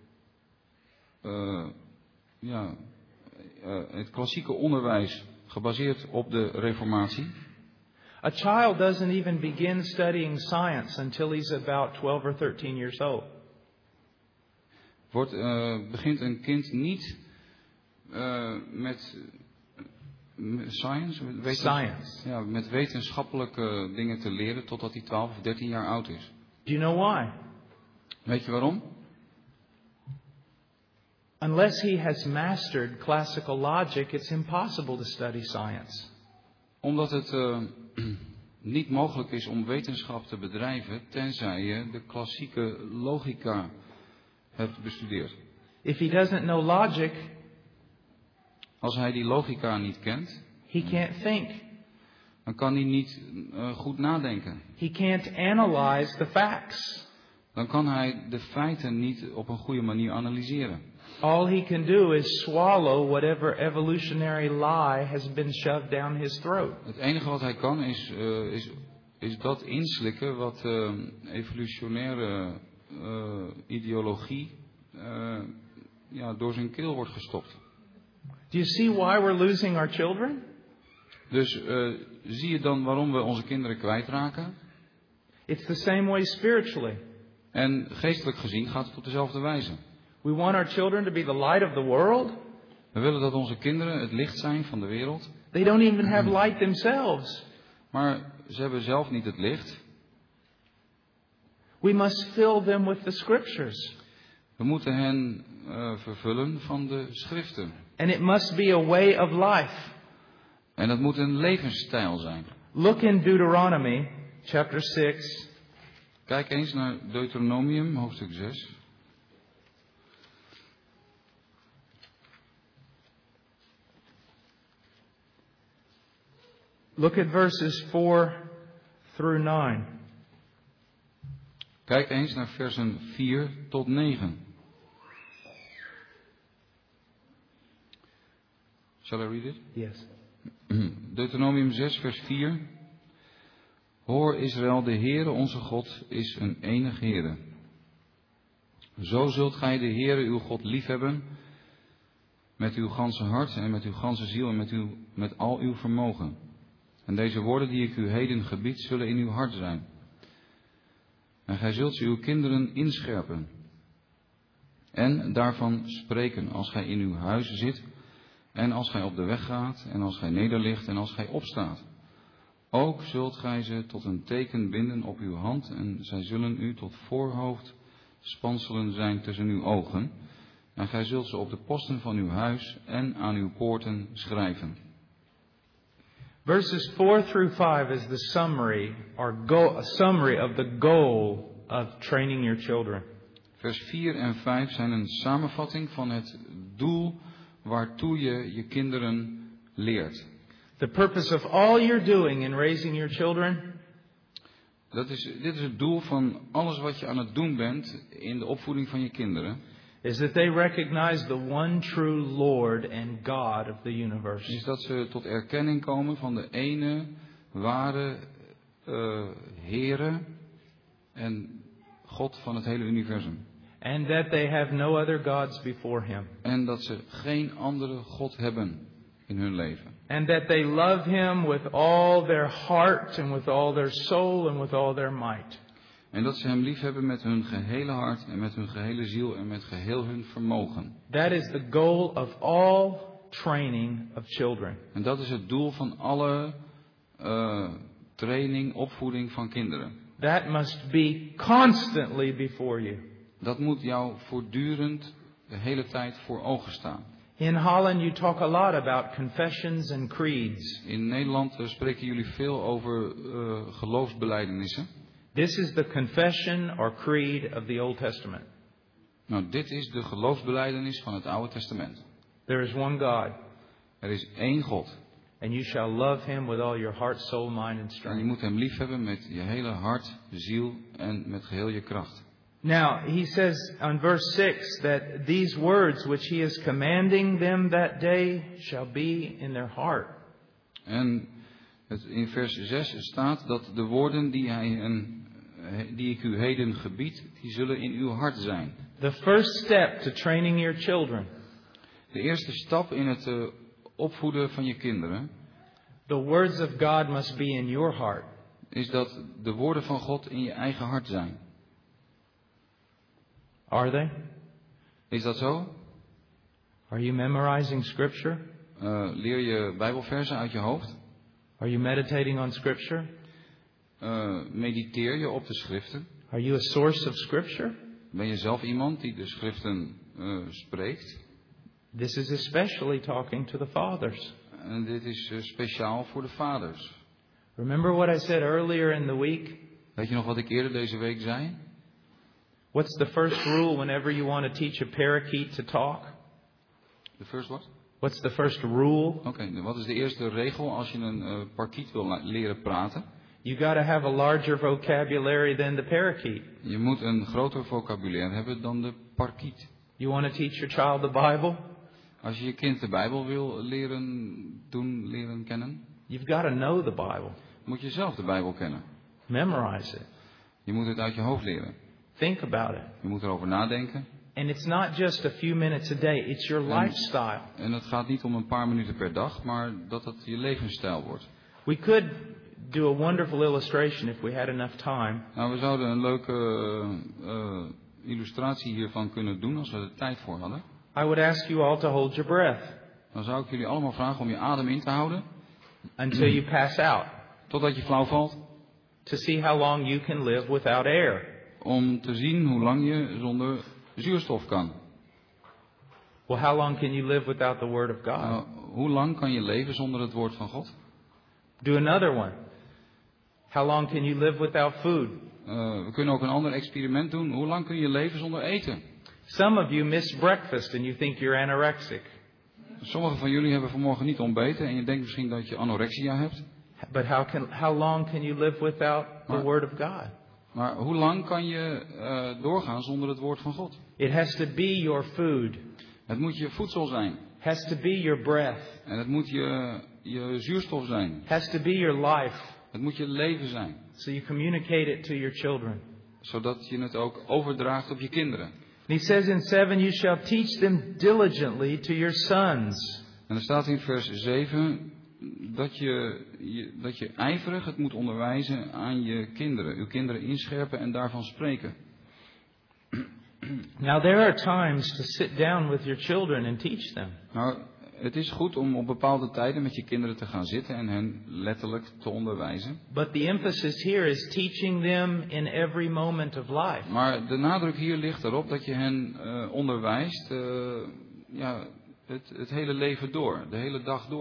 uh, ja, uh, het klassieke onderwijs gebaseerd op de reformatie, a child doesn't even begin studying science until he's about twelve or thirteen years old. wordt, uh, begint een kind niet uh, met, met science, met wetens- Science. Ja, met wetenschappelijke dingen te leren totdat hij twaalf of dertien jaar oud is. Do you know why? Weet je waarom? Unless he has mastered classical logic, it's impossible to study science. Omdat het uh, niet mogelijk is om wetenschap te bedrijven tenzij je de klassieke logica hebt bestudeerd. If he doesn't know logic, Als hij die logica niet kent, he can't think. dan kan hij niet uh, goed nadenken. He can't analyze the facts. Dan kan hij de feiten niet op een goede manier analyseren. All he can do is swallow whatever evolutionary lie has been shoved down his throat. Het enige wat hij kan is, uh, is, is dat inslikken wat uh, evolutionaire uh, ideologie uh, ja, door zijn keel wordt gestopt. Do you see why we're losing our children? Dus uh, zie je dan waarom we onze kinderen kwijtraken? It's the same way spiritually. En geestelijk gezien gaat het op dezelfde wijze. We want our children to be the light of the world. We willen dat onze kinderen het licht zijn van de wereld. They don't even have light themselves. Maar ze hebben zelf niet het licht. We must fill them with the scriptures. We moeten hen uh, vervullen van de schriften. And it must be a way of life. En dat moet een levensstijl zijn. Look in Deuteronomy chapter six. Kijk eens naar Deuteronomium, hoofdstuk zes. Look at verses four through nine. Kijk eens naar versen vier tot negen. Shall I read it? Yes. Deuteronomium zes, vers vier. Hoor Israël, de Heere onze God is een enig Heere. Zo zult gij de Heere uw God liefhebben met uw ganse hart en met uw ganse ziel en met, uw, met al uw vermogen. En deze woorden die ik u heden gebied zullen in uw hart zijn. En gij zult ze uw kinderen inscherpen. En daarvan spreken als gij in uw huis zit en als gij op de weg gaat en als gij nederligt en als gij opstaat. Ook zult gij ze tot een teken binden op uw hand en zij zullen u tot voorhoofd spanselen zijn tussen uw ogen. En gij zult ze op de posten van uw huis en aan uw poorten schrijven. Verses four through five is the summary or goal, a summary of the goal of training your children. Vers vier en vijf zijn een samenvatting van het doel waartoe je je kinderen leert. The purpose of all you're doing in raising your children Dat is, dit is het doel van alles wat je aan het doen bent in de opvoeding van je kinderen. is that they recognize the one true Lord and God of the universe. Is dat ze tot erkenning komen van de ene ware uh, Heere en God van het hele universum. And that they have no other gods before Him. En dat ze geen andere God hebben in hun leven. And that they love Him with all their heart and with all their soul and with all their might. En dat ze hem lief hebben met hun gehele hart en met hun gehele ziel en met geheel hun vermogen. That is the goal of all training of children. En dat is het doel van alle uh, training, opvoeding van kinderen. That must be constantly before you. Dat moet jou voortdurend de hele tijd voor ogen staan. In Holland you talk a lot about confessions and creeds. In Nederland uh, spreken jullie veel over uh, geloofsbelijdenissen. This is the confession or creed of the Old Testament. Nou, dit is de geloofsbelijdenis van het Oude Testament. There is one God. Er is één God. And you shall love Him with all your heart, soul, mind and En je strength. moet hem lief hebben met je hele hart, ziel en met geheel je kracht. Now, he says on verse six that these words which he is commanding them that day shall be in their heart. En het, in vers zes staat dat de woorden die, hij en, die ik u heden gebied, die zullen in uw hart zijn. The first step to training your children, De eerste stap in het uh, opvoeden van je kinderen the words of God must be in your heart. is dat de woorden van God in je eigen hart zijn. Are they? Is dat zo? Are you memorizing Scripture? Uh, leer je Bijbelversen uit je hoofd? Are you meditating on Scripture? Uh, mediteer je op de schriften? Are you a source of Scripture? Ben je zelf iemand die de schriften uh, spreekt? This is especially talking to the fathers. En dit is uh, speciaal voor de vaders. Remember what I said earlier in the week? Weet je nog wat ik eerder deze week zei? What's the first rule whenever you want to teach a parakeet to talk? The first what? What's the first rule? Oké, okay, wat is de eerste regel als je een uh, parkiet wil la- leren praten? You got to have a larger vocabulary than the parakeet. Je moet een groter vocabulaire hebben dan de parkiet. You want to teach your child the Bible? Als je je kind de Bijbel wil leren doen, leren kennen, You've got to know the Bible. moet je zelf de Bijbel kennen. Memorize it. Je moet het uit je hoofd leren. Think about it. Je moet erover nadenken. And it's not just a few minutes a day, it's your En, lifestyle. en het gaat niet om een paar minuten per dag, maar dat het je levensstijl wordt. We could do a wonderful illustration if we had enough time. Nou, we zouden een leuke uh, uh, illustratie hiervan kunnen doen als we er tijd voor hadden. I would ask you all to hold your breath Dan zou ik jullie allemaal vragen om je adem in te houden, until you pass out, totdat je flauw valt. to see how long you can live without air. Om te zien hoe lang je zonder zuurstof kan. Well, how long can you live without the Word of God? Nou, hoe lang kan je leven zonder het woord van God? Do another one. How long can you live without food? Uh, we kunnen ook een ander experiment doen. Hoe lang kun je leven zonder eten? Some of you miss breakfast and you think you're anorexic. Sommigen van jullie hebben vanmorgen niet ontbeten en je denkt misschien dat je anorexia hebt. But how can how long can you live without the Maar- Word of God? Maar hoe lang kan je uh, doorgaan zonder het woord van God? It has to be your food. Het moet je voedsel zijn. Has to be your breath. En het moet je, je zuurstof zijn. Has to be your life. Het moet je leven zijn. So you communicate it to your children. Zodat je het ook overdraagt op je kinderen. And he says in seven, you shall teach them diligently to your sons. En er staat in vers zeven dat je, je, dat je ijverig het moet onderwijzen aan je kinderen. Uw kinderen inscherpen en daarvan spreken. Now there are times to sit down with your children and teach them. Nou, het is goed om op bepaalde tijden met je kinderen te gaan zitten en hen letterlijk te onderwijzen. But the emphasis here is teaching them in every moment of life. Maar de nadruk hier ligt erop dat je hen uh, onderwijst uh, ja, het, het hele leven door, de hele dag door.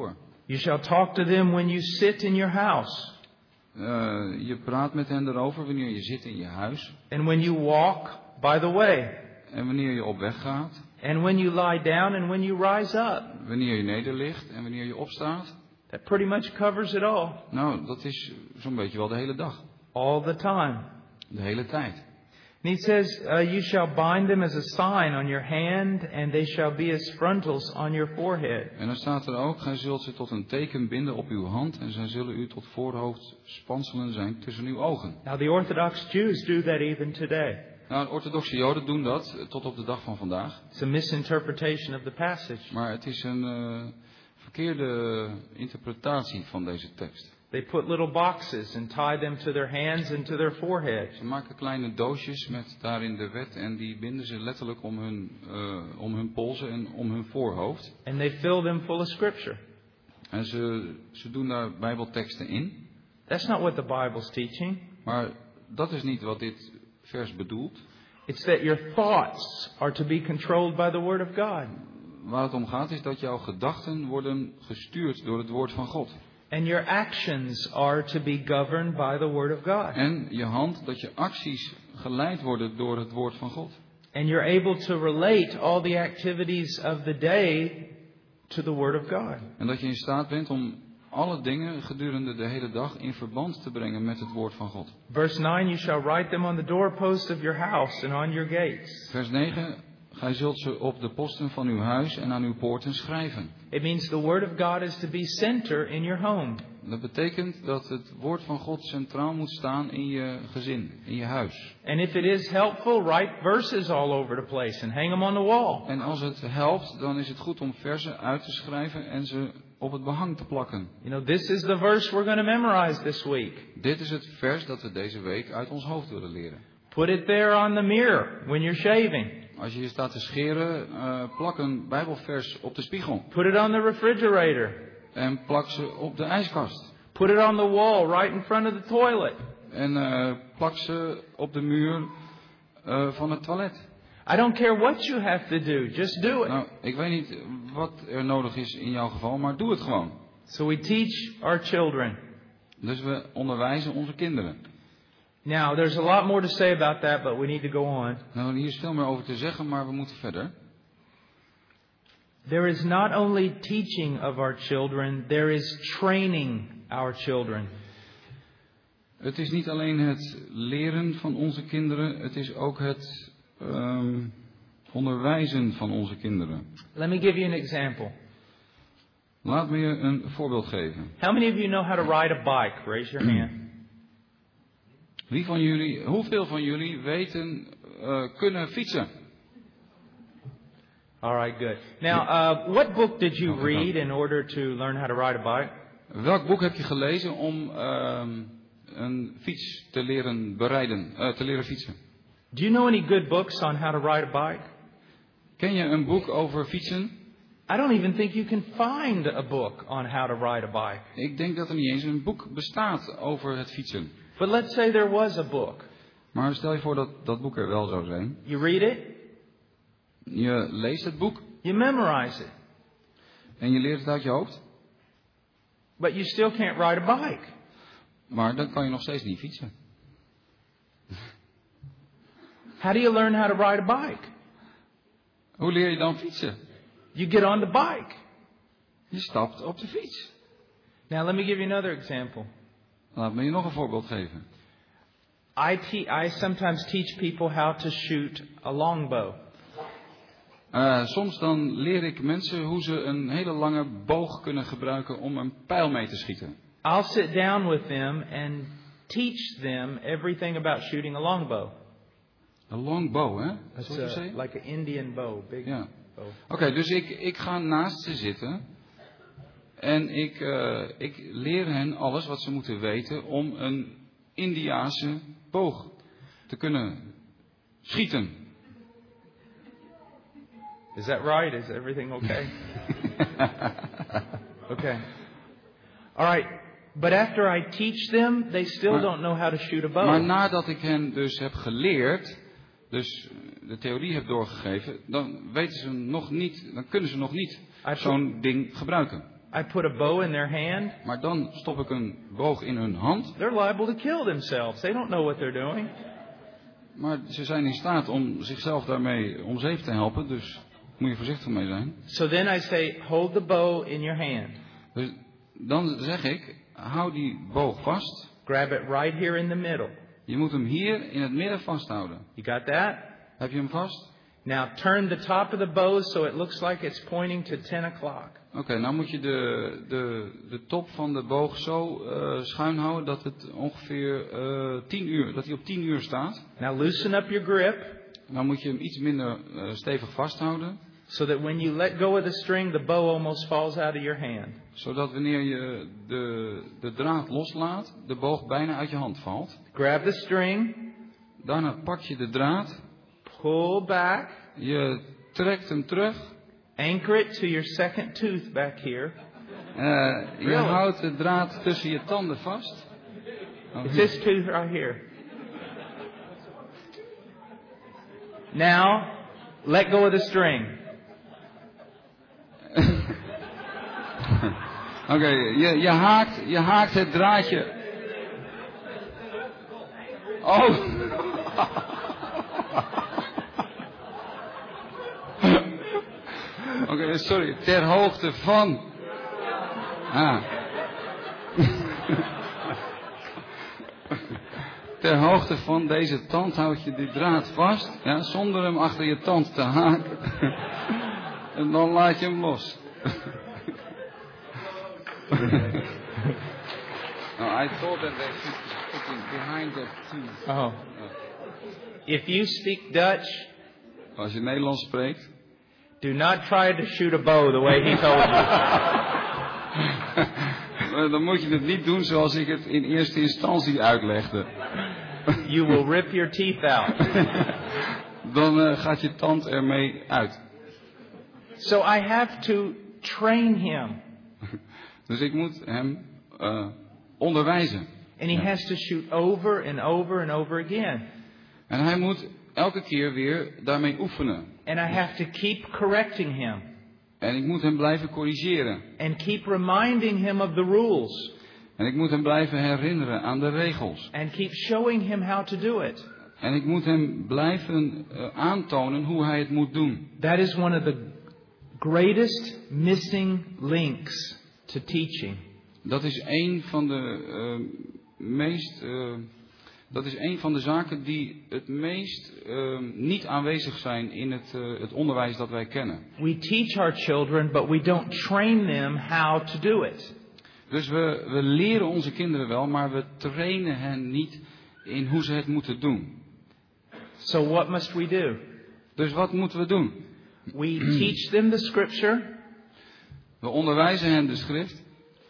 You shall talk to them when you sit in your house. Uh, je praat met hen erover wanneer je zit in je huis. And when you walk by the way. En wanneer je op weg gaat. And when you lie down and when you rise up. Wanneer je nederligt en wanneer je opstaat. That pretty much covers it all. Nou, dat is zo'n beetje wel de hele dag. All the time. De hele tijd. And he says, uh, you shall bind them as a sign on your hand, and they shall be as frontals on your forehead. En dan staat er ook, gij zult ze tot een teken binden op uw hand, en zij zullen u tot voorhoofd spanselen zijn tussen uw ogen. Now the Orthodox Jews do that even today. Nou, de orthodoxe Joden doen dat tot op de dag van vandaag. It's a misinterpretation of the passage. Maar het is een uh, verkeerde interpretatie van deze tekst. They put little boxes and tie them to their hands and to their forehead. Ze maken kleine doosjes met daarin de wet en die binden ze letterlijk om hun, uh, om hun polsen en om hun voorhoofd. And they fill them full of scripture. En ze, ze doen daar bijbelteksten in. That's not what the Bible's teaching. Maar dat is niet wat dit vers bedoelt. It's that your thoughts are to be controlled by the Word of God. Waar het om gaat is dat jouw gedachten worden gestuurd door het woord van God. And your actions are to be governed by the Word of God. En je hand, dat je acties geleid worden door het woord van God. And you're able to relate all the activities of the day to the Word of God. En dat je in staat bent om alle dingen gedurende de hele dag in verband te brengen met het woord van God. Verse nine, you shall write them on the doorposts of your house and on your gates. Vers negen, gij zult ze op de posten van uw huis en aan uw poorten schrijven. It means the Word of God is to be center in your home. Dat betekent dat het woord van God centraal moet staan in je gezin, in je huis. And if it is helpful, write verses all over the place and hang them on the wall. En als het helpt, dan is het goed om versen uit te schrijven en ze op het behang te plakken. You know, this is the verse we're going to memorize this week. Dit is het vers dat we deze week uit ons hoofd willen leren. Put it there on the mirror when you're shaving. Als je je staat te scheren, uh, plak een Bijbelvers op de spiegel. Put it on the refrigerator. En plak ze op de ijskast. Put it on the wall right in front of the toilet. En uh, plak ze op de muur uh, van het toilet. I don't care what you have to do, just do it. Nou, ik weet niet wat er nodig is in jouw geval, maar doe het gewoon. So we teach our children. Dus we onderwijzen onze kinderen. Now, there's a lot more to say about that, but we need to go on. Nou, hier is veel meer over te zeggen, maar we moeten verder. There is not only teaching of our children, there is training our children. Het is niet alleen het leren van onze kinderen, het is ook het um, onderwijzen van onze kinderen. Let me give you an example. Laat me je een voorbeeld geven. How many of you know how to ride a bike? Raise your hand. Wie van jullie, hoeveel van jullie weten, uh, kunnen fietsen? All right, good. Now, uh, what book did you read in order to learn how to ride a bike? Welk boek heb je gelezen om uh, een fiets te leren berijden, uh, te leren fietsen? Do you know any good books on how to ride a bike? Ken je een boek over fietsen? I don't even think you can find a book on how to ride a bike. Ik denk dat er niet eens een boek bestaat over het fietsen. But let's say there was a book. Maar stel je voor dat dat boek er wel zou zijn. You read it. Je leest het boek. You memorize it. En je leert het uit je hoofd. But you still can't ride a bike. Maar dan kan je nog steeds niet fietsen. How do you learn how to ride a bike? Hoe leer je dan fietsen? You get on the bike. Je stapt op de fiets. Now let me give you another example. Laat me je nog een voorbeeld geven. I, te- I sometimes teach people how to shoot a longbow. Uh, soms dan leer ik mensen hoe ze een hele lange boog kunnen gebruiken om een pijl mee te schieten. I'll sit down with them and teach them everything about shooting a longbow. Een long bow, hè? It's Wat je zei? like an Indian bow, big Ja. bow. Oké, okay, dus ik, ik ga naast ze zitten. En ik, uh, ik leer hen alles wat ze moeten weten om een Indiase boog te kunnen schieten. Is that right? Is everything okay? Okay. All right. But after I teach them, they still maar, don't know how to shoot a bow. Maar nadat ik hen dus heb geleerd, dus de theorie heb doorgegeven, dan weten ze nog niet, dan kunnen ze nog niet zo'n ding gebruiken. I put a bow in their hand. Maar dan stop ik een boog in hun hand. They're liable to kill themselves. They don't know what they're doing. Maar ze zijn in staat om zichzelf daarmee om zeep te helpen. Dus moet je voorzichtig mee zijn. So then I say, hold the bow in your hand. Dus dan zeg ik, hou die boog vast. Grab it right here in the middle. Je moet hem hier in het midden vasthouden. You got that? Heb je hem vast? Now turn the top of the bow so it looks like it's pointing to ten o'clock. Oké, okay, nou moet je de, de, de top van de boog zo uh, schuin houden dat het ongeveer uh, tien uur, dat hij op tien uur staat. Now loosen up your grip. Nou moet je hem iets minder uh, stevig vasthouden. So that when you let go of the string, the bow almost falls out of your hand. Zodat wanneer je de, de draad loslaat, de boog bijna uit je hand valt. Grab the string. Daarna pak je de draad. Pull back. Je trekt hem terug. Anchor it to your second tooth back here. Uh, je really? houdt de draad tussen je tanden vast. Oh, It's this tooth right here. Now, let go of the string. Oké, okay, je, je, haakt, je haakt het draadje. Oh. Oké, okay, sorry. Ter hoogte van. Ah. Ter hoogte van deze tand houd je die draad vast. Ja, zonder hem achter je tand te haken. En dan laat je hem los. No, I thought that they should be sticking behind the tooth. Oh. If you speak Dutch, als je Nederlands spreekt, do not try to shoot a bow the way he told you. Dan moet je het niet doen zoals ik het in eerste instantie uitlegde. You will rip your teeth out. Dan uh, gaat je tand ermee uit. So I have to train him. Dus ik moet hem uh, onderwijzen. And he ja. has to shoot over and over and over again. En hij moet elke keer weer daarmee oefenen. And I have to keep correcting him. En ik moet hem blijven corrigeren. And keep reminding him of the rules. En ik moet hem blijven herinneren aan de regels. And keep showing him how to do it. En ik moet hem blijven uh, aantonen hoe hij het moet doen. That is one of the greatest missing links to teaching. Dat is een van de uh, meest uh, dat is een van de zaken die het meest uh, niet aanwezig zijn in het, uh, het onderwijs dat wij kennen. We teach our children, but we don't train them how to do it. Dus we, we leren onze kinderen wel, maar we trainen hen niet in hoe ze het moeten doen. So what must we do? Dus wat moeten we doen? We teach them the scripture. We onderwijzen hen de schrift.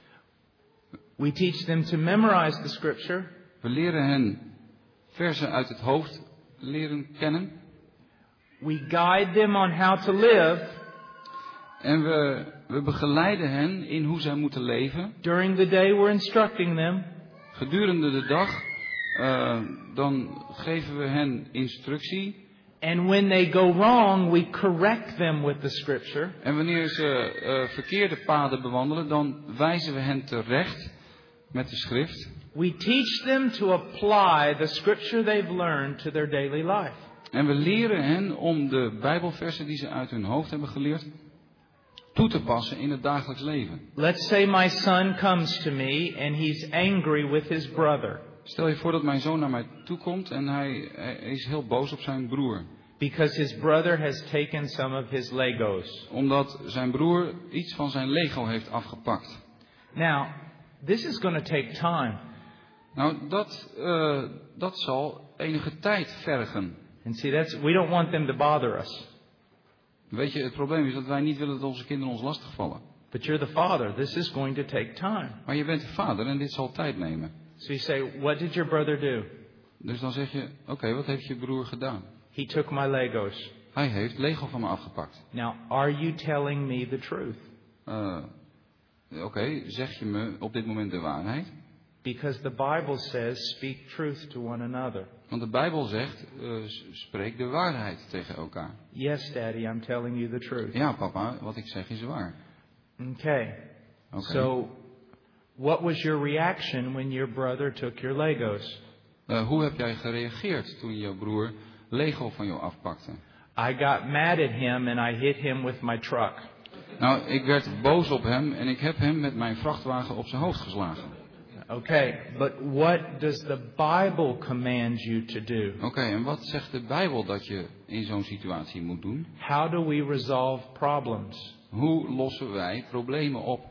We teach them to memorize the scripture. We leren hen versen uit het hoofd leren kennen. We guide them on how to live. En we, we begeleiden hen in hoe zij moeten leven. During the day we're instructing them. Gedurende de dag uh, dan geven we hen instructie. And when they go wrong, we correct them with the scripture. En wanneer ze uh, verkeerde paden bewandelen, dan wijzen we hen terecht met de schrift. We teach them to apply the scripture they've learned to their daily life. En we leren hen om de Bijbelversen die ze uit hun hoofd hebben geleerd toe te passen in het dagelijks leven. Let's say my son comes to me and he's angry with his brother. Stel je voor dat mijn zoon naar mij toe komt en hij, hij is heel boos op zijn broer. Because his brother has taken some of his Legos. Omdat zijn broer iets van zijn Lego heeft afgepakt. Now, this is going to take time. Nou, dat, uh, dat zal enige tijd vergen. And see, that's we don't want them to bother us. Weet je, het probleem is dat wij niet willen dat onze kinderen ons lastigvallen. But you're the father. This is going to take time. Maar je bent de vader en dit zal tijd nemen. So you say, what did your brother do? Dus dan zeg je, oké, okay, wat heeft je broer gedaan? He took my Legos. Hij heeft Lego van me afgepakt. Now, are you telling me the truth? Uh, oké, okay, zeg je me op dit moment de waarheid? Because the Bible says, speak truth to one another. Want de Bijbel zegt, uh, spreek de waarheid tegen elkaar. Yes, Daddy, I'm telling you the truth. Ja, papa, wat ik zeg is waar. Okay. Okay. So, what was your reaction when your brother took your Legos? Uh, hoe heb jij gereageerd toen jouw broer Lego van jou afpakte? I got mad at him and I hit him with my truck. Nou, ik werd boos op hem en ik heb hem met mijn vrachtwagen op zijn hoofd geslagen. Okay, but what does the Bible command you to do? Oké, okay, en wat zegt de Bijbel dat je in zo'n situatie moet doen? How do we resolve problems? Hoe lossen wij problemen op?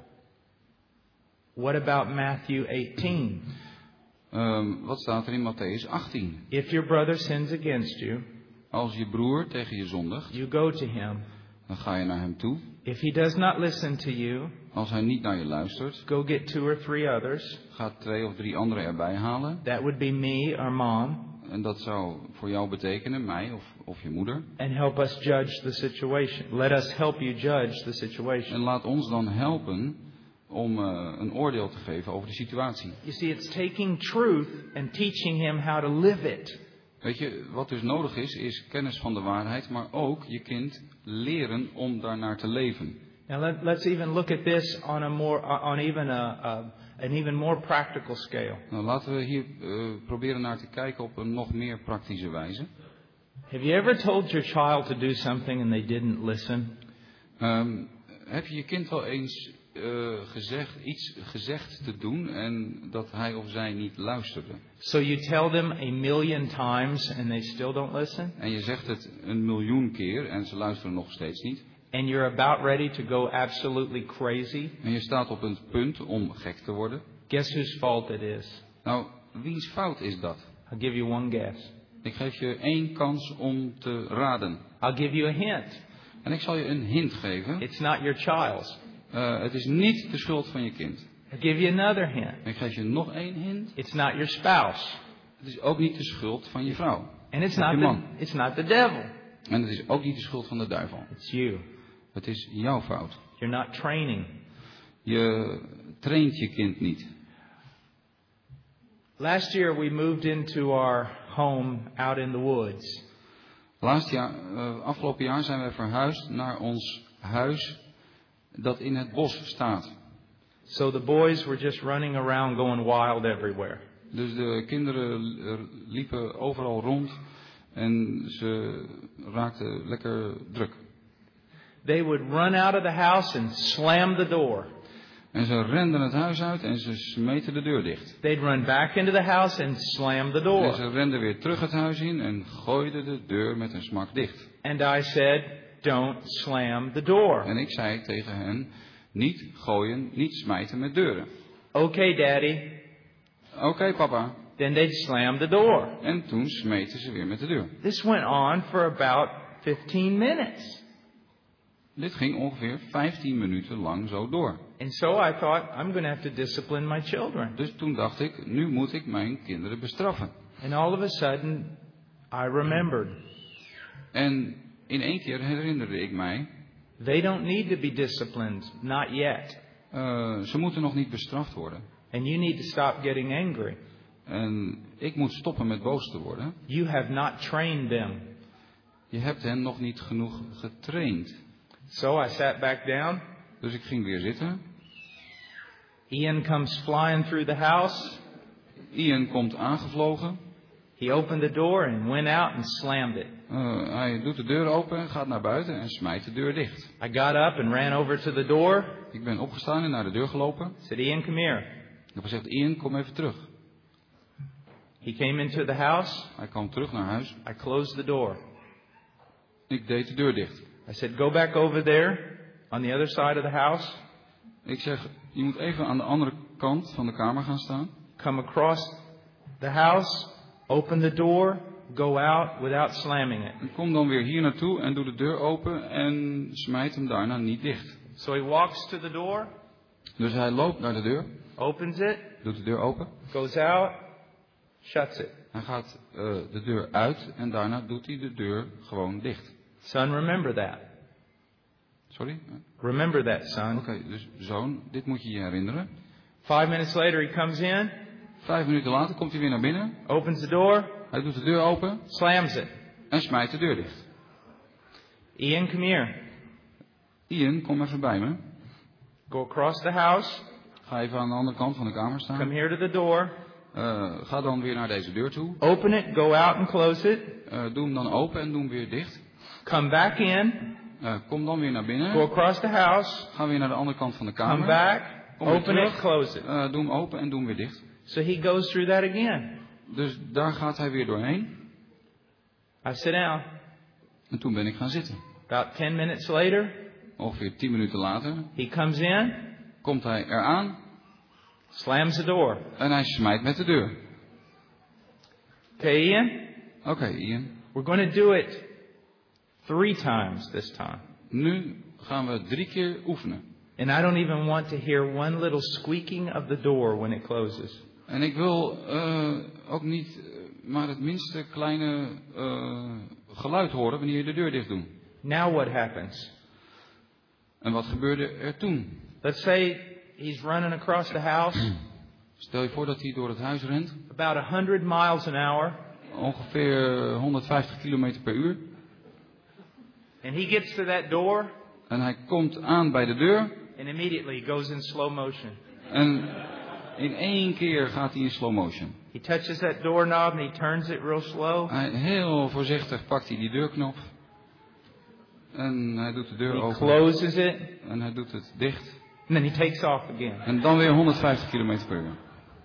What about Matthew eighteen? Um, wat staat er in Matthäus achttien? If your brother sins against you, als je broer tegen je zondigt, you go to him. Dan ga je naar hem toe. If he does not listen to you, als hij niet naar je luistert, go get two or three others. Ga twee of drie anderen erbij halen. That would be me or mom. En dat zou voor jou betekenen, mij of, of je moeder. And help us judge the situation. Let us help you judge the situation. En laat ons dan helpen om uh, een oordeel te geven over de situatie. You see, it's taking truth and teaching him how to live it. Weet je, wat dus nodig is, is kennis van de waarheid, maar ook je kind leren om daarnaar te leven. Now let, let's even look at this on a more, on even a, a an even more practical scale. Nou, laten we hier uh, proberen naar te kijken op een nog meer praktische wijze. Have you ever told your child to do something and they didn't listen? Um, heb je je kind wel eens uh, gezegd, iets gezegd te doen en dat hij of zij niet luisterde? So you tell them a million times and they still don't listen? En je zegt het een miljoen keer en ze luisteren nog steeds niet. And you're about ready to go absolutely crazy? En je staat op het punt om gek te worden. Guess whose fault it is? Nou, wiens fout is dat? I'll give you one guess. Ik geef je één kans om te raden. I'll give you a hint. En ik zal je een hint geven. It's not your child's. Uh, het is niet de schuld van je kind. I'll give you another hint. En ik geef je nog één hint. It's not your spouse. Het is ook niet de schuld van je vrouw. And it's Of not je the, man. it's not the devil. En het is ook niet de schuld van de duivel. It's you. Het is jouw fout. You're not training. Je traint je kind niet. Last year we moved into our home out in the woods. Laatst jaar, uh, afgelopen jaar zijn we verhuisd naar ons huis dat in het bos staat. So the boys were just running around going wild everywhere. Dus de kinderen liepen overal rond en ze raakten lekker druk. They would run out of the house and slam the door. En ze renden het huis uit en ze smeten de deur dicht. They'd run back into the house and slam the door. En ze renden weer terug het huis in en gooiden de deur met een smak dicht. And I said, don't slam the door. En ik zei tegen hen, niet gooien, niet smijten met deuren. Okay, Daddy. Oké, okay, papa. Then they'd slam the door. En toen smeten ze weer met de deur. This went on for about fifteen minutes. Dit ging ongeveer vijftien minuten lang zo door. And so I thought, I'm going to have to discipline my children. Dus toen dacht ik, nu moet ik mijn kinderen bestraffen. And all of a sudden, I remembered. En in één keer herinnerde ik mij. They don't need to be disciplined, not yet. Uh, ze moeten nog niet bestraft worden. And you need to stop getting angry. En ik moet stoppen met boos te worden. You have not trained them. Je hebt hen nog niet genoeg getraind. So I sat back down. Dus ik ging weer zitten. Ian comes flying through the house. Ian komt aangevlogen. He opened the door and went out and slammed it. Uh, hij doet de deur open, gaat naar buiten en smijt de deur dicht. I got up and ran over to the door. Ik ben opgestaan en naar de deur gelopen. Said, Ian, come here. Ik heb gezegd, Ian, kom even terug. He came into the house. Hij kwam terug naar huis. I closed the door. Ik deed de deur dicht. I said, go back over there on the other side of the house. Ik zeg, je moet even aan de andere kant van de kamer gaan staan. Come across the house, open the door, go out without slamming it. En kom dan weer hier naartoe en doe de deur open en smijt hem daarna niet dicht. So he walks to the door. Dus hij loopt naar de deur. Opens it. Doet de deur open. Goes out. Shuts it. Hij gaat uh, de deur uit en daarna doet hij de deur gewoon dicht. Son, remember that. Sorry? Remember that, son. Oké, okay, dus zoon, dit moet je je herinneren. Five minutes later he comes in. Vijf minuten later komt hij weer naar binnen. Opens the door. Hij doet de deur open. Slams it. En smijt de deur dicht. Ian, come here. Ian, kom even bij me. Go across the house. Ga even aan de andere kant van de kamer staan. Come here to the door. Uh, ga dan weer naar deze deur toe. Open it. Go out and close it. Uh, doe hem dan open en doe hem weer dicht. Come back in. Uh, kom dan weer naar binnen. Go across the house. Ga weer naar de andere kant van de kamer. Come back. Kom weer Open terug. it. Close it. Uh, doe hem open en doe hem weer dicht. So he goes through that again. Dus daar gaat hij weer doorheen. I sit down. En toen ben ik gaan zitten. About ten minutes later, Ongeveer tien minuten later he comes in, komt hij eraan slams the door. en hij smijt met de deur. Okay, Ian? Oké, okay, Ian. We're going to do it three times this time. Nu gaan we drie keer oefenen. And I don't even want to hear one little squeaking of the door when it closes. En ik wil uh, ook niet uh, maar het minste kleine uh, geluid horen wanneer je de deur dicht doet. Now what happens? En wat gebeurde er toen? Let's say he's running across the house. Stel je voor dat hij door het huis rent. About one hundred miles an hour. Ongeveer honderdvijftig kilometer per uur. And he gets to that door. En hij komt aan bij de deur. And immediately goes in slow motion. En in één keer gaat hij in slow motion. He touches that doorknob and he turns it real slow. Hij, heel voorzichtig pakt hij die deurknop. En hij doet de deur He open. closes it. En hij doet het dicht. And then he takes off again. En dan weer honderdvijftig kilometer per uur.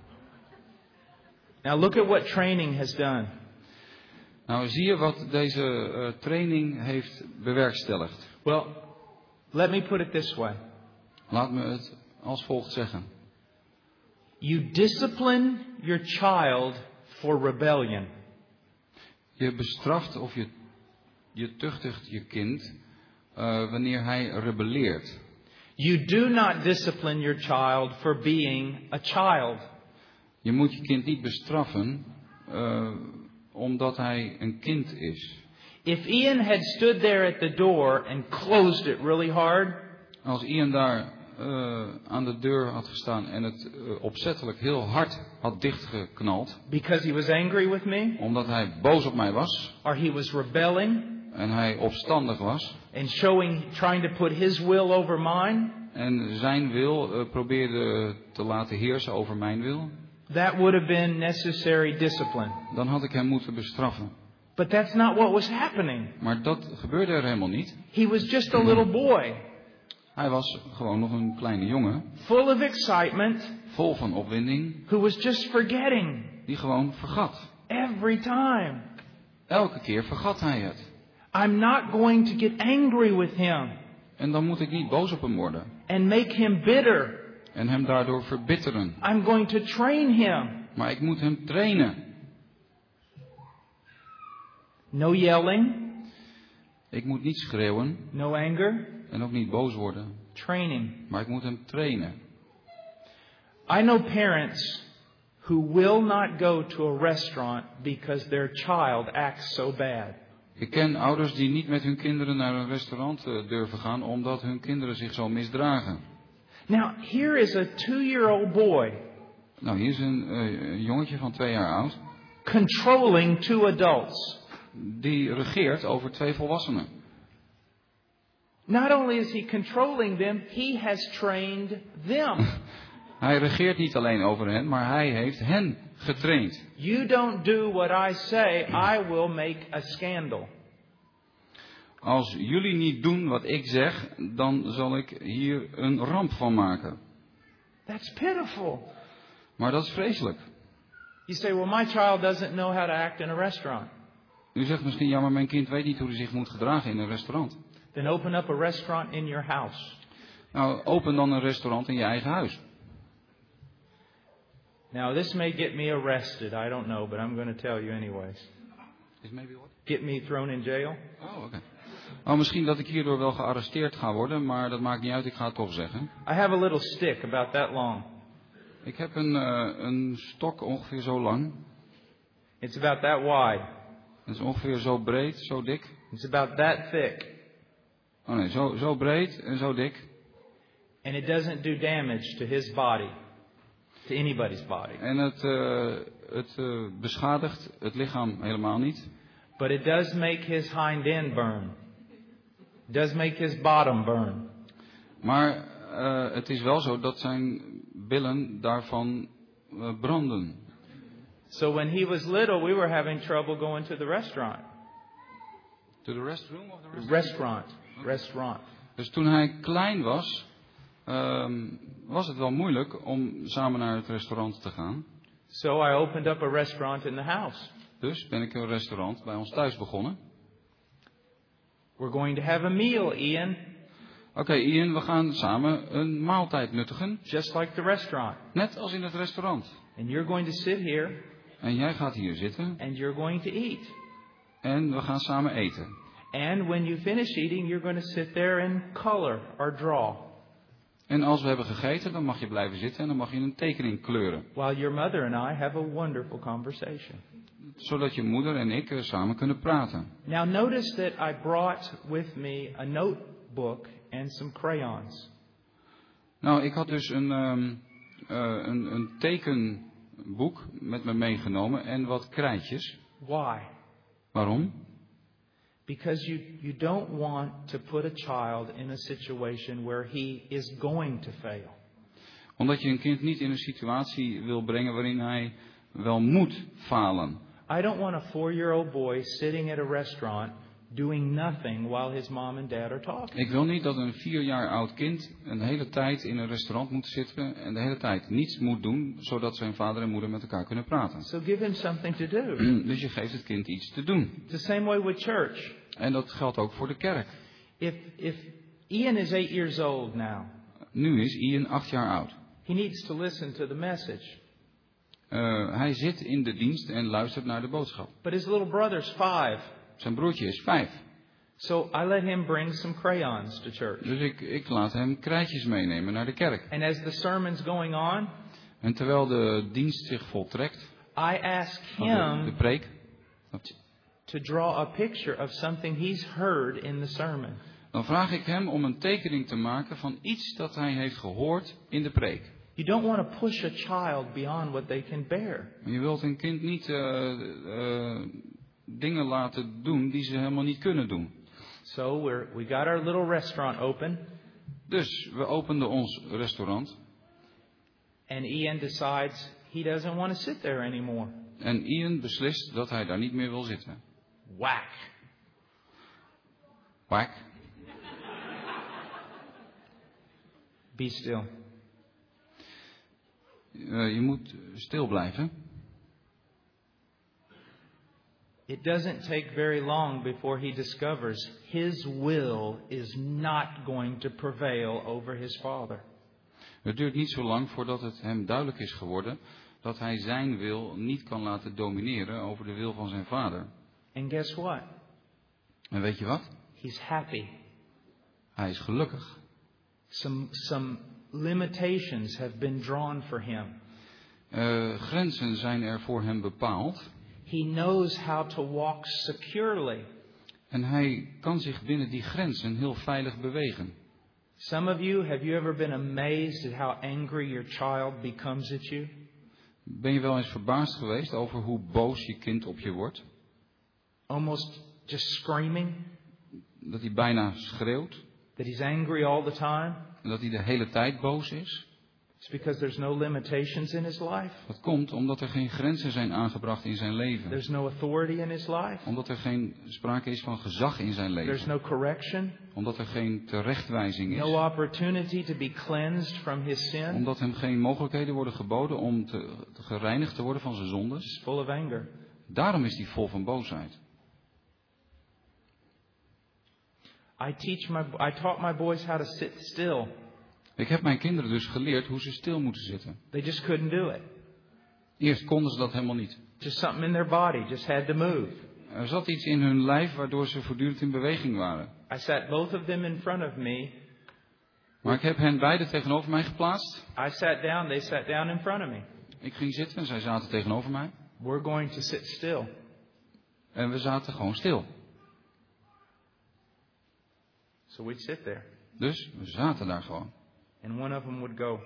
Now look at what training has done. Nou, zie je wat deze uh, training heeft bewerkstelligd? Well, let me put it this way. Laat me het als volgt zeggen. You discipline your child for rebellion. Je bestraft of je, je tuchtigt je kind uh, wanneer hij rebelleert. You do not discipline your child for being a child. Je moet je kind niet bestraffen uh, omdat hij een kind is. If Ian had stood there at the door and closed it really hard, Als Ian daar uh, aan de deur had gestaan en het uh, opzettelijk heel hard had dichtgeknald, because he was angry with me, omdat hij boos op mij was or he was rebelling en hij opstandig was and showing, trying to put his will over mine, en zijn wil uh, probeerde te laten heersen over mijn wil, that would have been necessary discipline. dan had ik hem moeten bestraffen. But that's not what was happening. Maar dat gebeurde er helemaal niet. He was just a little boy, Hij was gewoon nog een kleine jongen, full of excitement, vol van opwinding, who was just forgetting die gewoon vergat. every time. Elke keer vergat hij het. I'm not going to get angry with him En dan moet ik niet boos op hem worden and make him bitter. en hem daardoor verbitteren. I'm going to train him. Maar ik moet hem trainen. No yelling, Ik moet niet schreeuwen no anger, en ook niet boos worden. training. Maar ik moet hem trainen. I know parents who will not go to a restaurant because their child acts so bad. Ik ken ouders die niet met hun kinderen naar een restaurant uh, durven gaan omdat hun kinderen zich zo misdragen. Now, here is a two-year-old boy Nou, hier is een, uh, een jongetje van twee jaar oud. controlling two adults. Die regeert over twee volwassenen. Not only is he controlling them, he has trained them. Hij regeert niet alleen over hen, maar hij heeft hen getraind. You don't do what I say, I will make a scandal. Als jullie niet doen wat ik zeg, dan zal ik hier een ramp van maken. That's pitiful. Maar dat is vreselijk. You say, well, my child doesn't know how to act in a restaurant. U zegt misschien, ja, maar mijn kind weet niet hoe hij zich moet gedragen in een restaurant. Then open up a restaurant in your house. Nou, open dan een restaurant in je eigen huis. Now, this may get me arrested. I don't know, but I'm going to tell you anyways. Is maybe what? Get me thrown in jail? Oh, oké. Okay. Nou, misschien dat ik hierdoor wel gearresteerd ga worden, maar dat maakt niet uit, ik ga het toch zeggen. I have a little stick about that long. Ik heb een, uh, een stok ongeveer zo lang. It's about that wide. Het is ongeveer zo breed, zo dik. It's about that thick. Oh nee, zo, zo breed en zo dik. And it doesn't do damage to his body. To anybody's body. En het, uh, het uh, beschadigt het lichaam helemaal niet. But it does make his hind end burn. It does make his bottom burn. Maar uh, het is wel zo dat zijn billen daarvan uh, branden. So when he was little, we were having trouble going to the restaurant. To the restroom of the restaurant? Restaurant. Restaurant. Dus toen hij klein was, um, was het wel moeilijk om samen naar het restaurant te gaan. So I opened up a restaurant in the house. Dus ben ik een restaurant bij ons thuis begonnen. We're going to have a meal, Ian. Oké, okay, Ian, we gaan samen een maaltijd nuttigen. Just like the restaurant. Net als in het restaurant. And you're going to sit here. En jij gaat hier zitten. And you're going to eat. En we gaan samen eten. And when you finish eating, you're going to sit there and color or draw. En als we hebben gegeten, dan mag je blijven zitten en dan mag je een tekening kleuren. While your mother and I have a wonderful conversation. Zodat je moeder en ik samen kunnen praten. Now notice that I brought with me a notebook and some crayons. Nou, ik had dus een, um, uh, een, een tekenboek met me meegenomen en wat krijtjes. Why? Waarom? Because you, you don't want to put a child in a situation where he is going to fail. Omdat je een kind niet in een situatie wil brengen waarin hij wel moet falen. I don't want a four-year-old boy sitting at a restaurant doing nothing while his mom and dad are talking. Ik wil niet dat een vier jaar oud kind een hele tijd in een restaurant moet zitten en de hele tijd niets moet doen, zodat zijn vader en moeder met elkaar kunnen praten. So give him something to do. Dus je geeft het kind iets te doen. It's the same way with church. En dat geldt ook voor de kerk. If if Ian is eight years old now. Nu is Ian acht jaar oud. He needs to listen to the message. Uh, hij zit in de dienst en luistert naar de boodschap. But his little brother's five. Zijn broertje is vijf. So I let him bring some crayons to church. Dus ik, ik laat hem krijtjes meenemen naar de kerk. And as the sermon's going on, en terwijl de dienst zich voltrekt, I ask de, him de preek, to draw a picture of something he's heard in the sermon. Dan vraag ik hem om een tekening te maken van iets dat hij heeft gehoord in de preek. You don't want to push a child beyond what they can bear. Je wilt een kind niet uh, uh, dingen laten doen die ze helemaal niet kunnen doen. So we're, we got our little restaurant open. Dus we openden ons restaurant. And Ian decides he doesn't want to sit there anymore. En Ian beslist dat hij daar niet meer wil zitten. Whack. Whack. Be still. Uh, je moet stil blijven. It doesn't take very long before he discovers his will is not going to prevail over his father. Het duurt niet zo lang voordat het hem duidelijk is geworden dat hij zijn wil niet kan laten domineren over de wil van zijn vader. And guess what? En weet je wat? He's happy. Hij is gelukkig. Some some limitations have been drawn for him. Uh, grenzen zijn er voor hem bepaald. He knows how to walk securely. En hij kan zich binnen die grenzen heel veilig bewegen. Some of you, have you ever been amazed at how angry your child becomes at you? Ben je wel eens verbaasd geweest over hoe boos je kind op je wordt? Almost just screaming. Dat hij bijna schreeuwt. That he's angry all the time. En dat hij de hele tijd boos is. It's because there's no limitations in his life. Dat komt omdat er geen grenzen zijn aangebracht in zijn leven. There's no authority in his life. Omdat er geen sprake is van gezag in zijn leven. There's no correction. Omdat er geen terechtwijzing is. No opportunity to be cleansed from his sin. Omdat hem geen mogelijkheden worden geboden om te, te gereinigd te worden van zijn zondes. He's full of anger. Daarom is hij vol van boosheid. I teach my I taught my boys how to sit still. Ik heb mijn kinderen dus geleerd hoe ze stil moeten zitten. They just couldn't do it. Eerst konden ze dat helemaal niet. Just something in their body just had to move. Er zat iets in hun lijf waardoor ze voortdurend in beweging waren. I sat both of them in front of me. Maar ik heb hen beiden tegenover mij geplaatst. I sat down, they sat down in front of me. Ik ging zitten en zij zaten tegenover mij. We're going to sit still. En we zaten gewoon stil. So we'd sit there. Dus we zaten daar gewoon. And one of them would go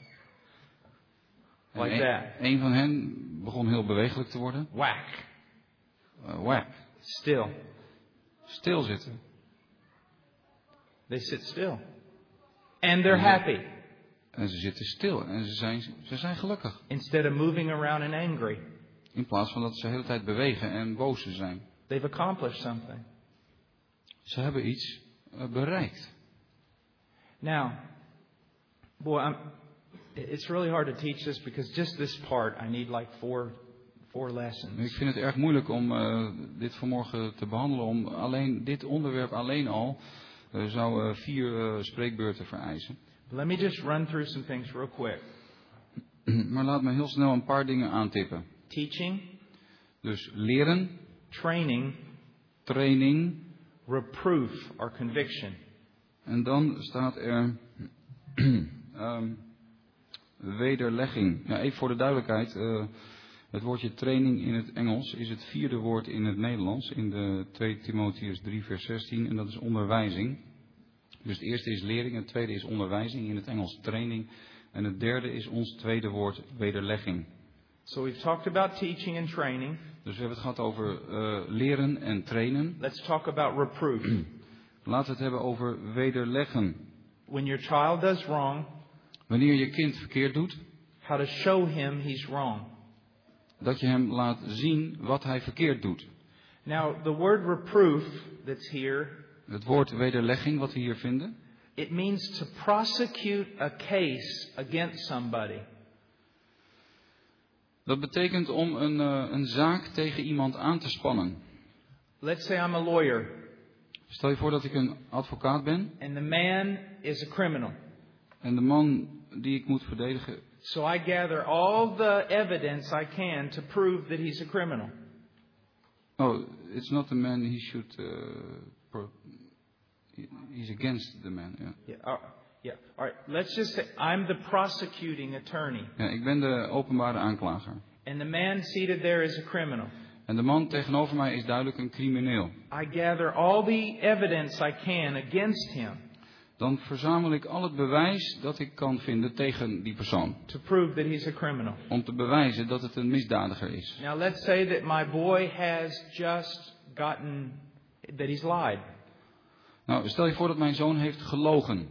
En like een, that. een van hen begon heel bewegelijk te worden. Whack. Uh, whack. Still. Stilzitten. They sit still. And they're happy. En ze zitten stil en ze zijn, ze zijn gelukkig. Instead of moving around and angry. In plaats van dat ze de hele tijd bewegen en boos zijn. They've accomplished something. Ze hebben iets uh, bereikt. Now, boy, I'm, it's really hard to teach this because just this part I need like four, four lessons. Ik vind het erg moeilijk om uh, dit vanmorgen te behandelen. Om alleen dit onderwerp alleen al uh, zou uh, vier uh, spreekbeurten vereisen. Let me just run through some things real quick. Maar laat me heel snel een paar dingen aantippen. Teaching. Dus leren. Training. Training. Reproof or conviction. En dan staat er um, wederlegging. Ja, even voor de duidelijkheid. Uh, het woordje training in het Engels is het vierde woord in het Nederlands. In de tweede Timotheüs drie vers zestien. En dat is onderwijzing. Dus het eerste is lering. Het tweede is onderwijzing. In het Engels training. En het derde is ons tweede woord wederlegging. So we've talked about teaching and training. Dus we hebben het gehad over uh, leren en trainen. Let's talk about reproof. Laten we het hebben over wederleggen. When your child does wrong, wanneer je kind verkeerd doet, how to show him he's wrong. Dat je hem laat zien wat hij verkeerd doet. Now, the word reproof that's here, het woord wederlegging wat we hier vinden, it means to prosecute a case against somebody. Dat betekent om een, uh, een zaak tegen iemand aan te spannen. Let's say I'm a lawyer. Stel je voor dat ik een advocaat ben. And the man is a criminal. En de man die ik moet verdedigen. So I gather all the evidence I can to prove that he's a criminal. Oh, it's not the man he should. Uh, pro- he's against the man. Yeah. Yeah. Uh, yeah. All right. Let's just say I'm the prosecuting attorney. Ja, ik ben de openbare aanklager. And the man seated there is a criminal. En de man tegenover mij is duidelijk een crimineel. I gather all the evidence I can against him. Dan verzamel ik al het bewijs dat ik kan vinden tegen die persoon. To prove that he's a criminal. Om te bewijzen dat het een misdadiger is. Now let's say that my boy has just gotten that he's lied. Nou, stel je voor dat mijn zoon heeft gelogen.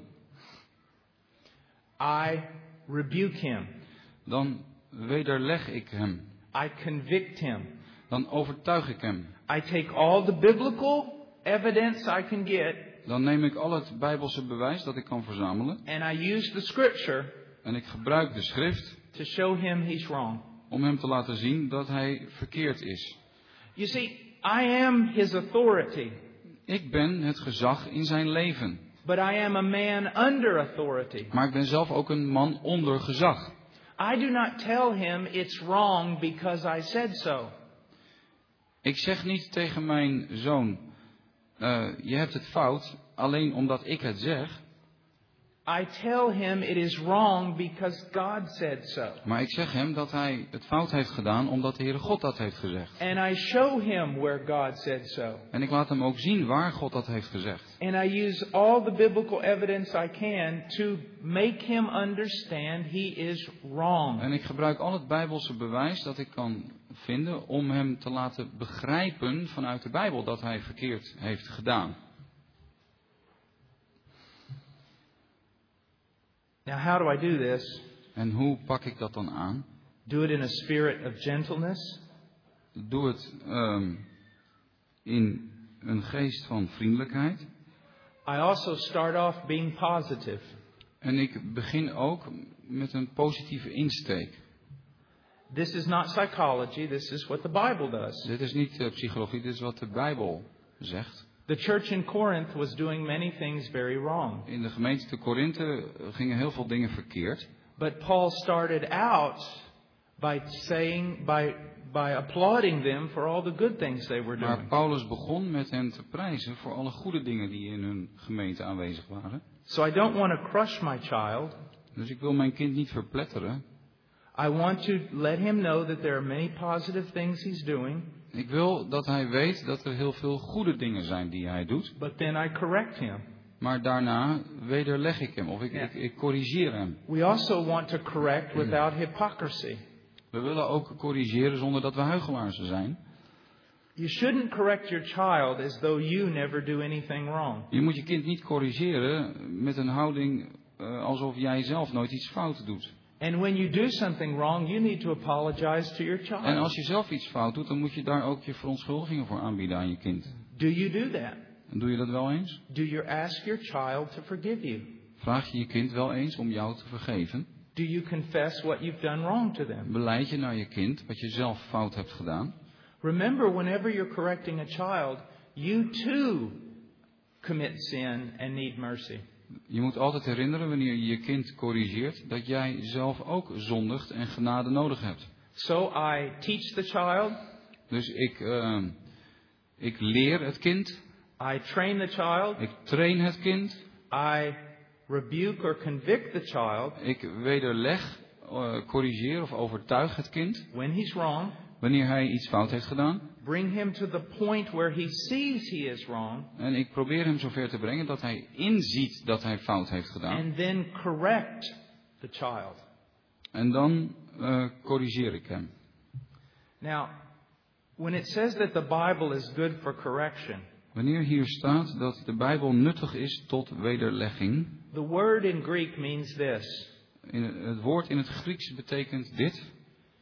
I rebuke him. Dan wederleg ik hem. I convict him. Dan overtuig ik hem. I take all the biblical evidence I can get. Dan neem ik al het Bijbelse bewijs dat ik kan verzamelen. And I use the scripture. En ik gebruik de schrift. To show him he's wrong. Om hem te laten zien dat hij verkeerd is. You see, I am his authority. Ik ben het gezag in zijn leven. But I am a man under authority. Maar ik ben zelf ook een man onder gezag. I do not tell him it's wrong because I said so. Ik zeg niet tegen mijn zoon, uh, je hebt het fout, alleen omdat ik het zeg. I tell him it is wrong because God said so. Maar ik zeg hem dat hij het fout heeft gedaan omdat de Heere God dat heeft gezegd. And I show him where God said so. En ik laat hem ook zien waar God dat heeft gezegd. And I use all the biblical evidence I can to make him understand he is wrong. En ik gebruik al het Bijbelse bewijs dat ik kan vinden om hem te laten begrijpen vanuit de Bijbel dat hij verkeerd heeft gedaan. Now, how do I do this? En hoe pak ik dat dan aan? Do it in a spirit of gentleness. Doe het um, in een geest van vriendelijkheid. I also start off being positive. En ik begin ook met een positieve insteek. This is not psychology, this is what the Bible does. Dit is niet uh, psychologie, dit is wat de Bijbel zegt. The church in Corinth was doing many things very wrong. In de gemeente te Korinthe gingen heel veel dingen verkeerd. But Paul started out by saying, by, by applauding them for all the good things they were Maar doing. Paulus begon met hen te prijzen voor alle goede dingen die in hun gemeente aanwezig waren. So I don't want to crush my child. Dus ik wil mijn kind niet verpletteren. I want to let him know that there are many positive things he's doing. Ik wil dat hij weet dat er heel veel goede dingen zijn die hij doet. But then I correct him. Maar daarna wederleg ik hem of ik, ik, ik corrigeer hem. We also want to correct without hypocrisy. We willen ook corrigeren zonder dat we huichelaars zijn. You shouldn't correct your child as though you never do anything wrong. Je moet je kind niet corrigeren met een houding uh, alsof jij zelf nooit iets fout doet. And when you do something wrong, you need to apologize to your child. En als je zelf iets fout doet, dan moet je daar ook je verontschuldigingen voor aanbieden aan je kind. Do you do that? En doe je dat wel eens? Do you ask your child to forgive you? Vraag je je kind wel eens om jou te vergeven? Do you confess what you've done wrong to them? Belijd je naar je kind wat je zelf fout hebt gedaan? Remember, whenever you're correcting a child, you too commit sin and need mercy. Je moet altijd herinneren wanneer je je kind corrigeert dat jij zelf ook zondigt en genade nodig hebt. So I teach the child. Dus ik, uh, ik leer het kind. I train the child. Ik train het kind. I rebuke or convict the child. Ik wederleg, uh, corrigeer of overtuig het kind. When he's wrong. Wanneer hij iets fout heeft gedaan. Bring him to the point where he sees he is wrong. En ik probeer hem zover te brengen dat hij inziet dat hij fout heeft gedaan. And then correct the child. En dan uh, corrigeer ik hem. Now, when it says that the Bible is good for correction. Wanneer hier staat dat de Bijbel nuttig is tot wederlegging. The word in Greek means this. In het woord in het Grieks betekent dit.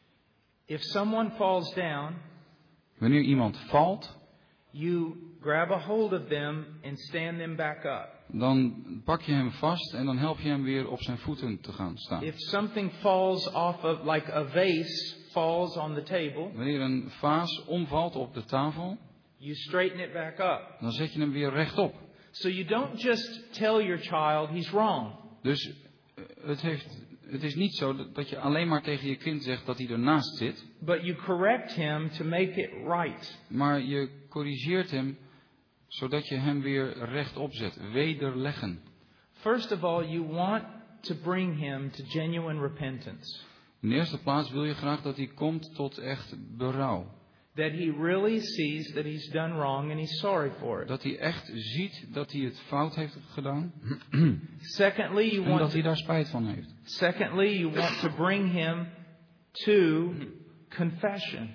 If someone falls down, wanneer iemand valt, you grab a hold of them and stand them back up. Dan pak je hem vast en dan help je hem weer op zijn voeten te gaan staan. If something falls off of, like a vase falls on the table, wanneer een vaas omvalt op de tafel, you straighten it back up. Dan zet je hem weer rechtop. So you don't just tell your child he's wrong. Dus het heeft Het is niet zo dat je alleen maar tegen je kind zegt dat hij ernaast zit. But you correct him to make it right. Maar je corrigeert hem zodat je hem weer rechtop zet. Wederleggen. First of all, you want to bring him to genuine repentance. In de eerste plaats wil je graag dat hij komt tot echt berouw. That he really sees that he's done wrong and he's sorry for it. Dat hij echt ziet dat hij het fout heeft gedaan. Secondly, you en want dat hij daar spijt van heeft. Secondly, you want to bring him to confession.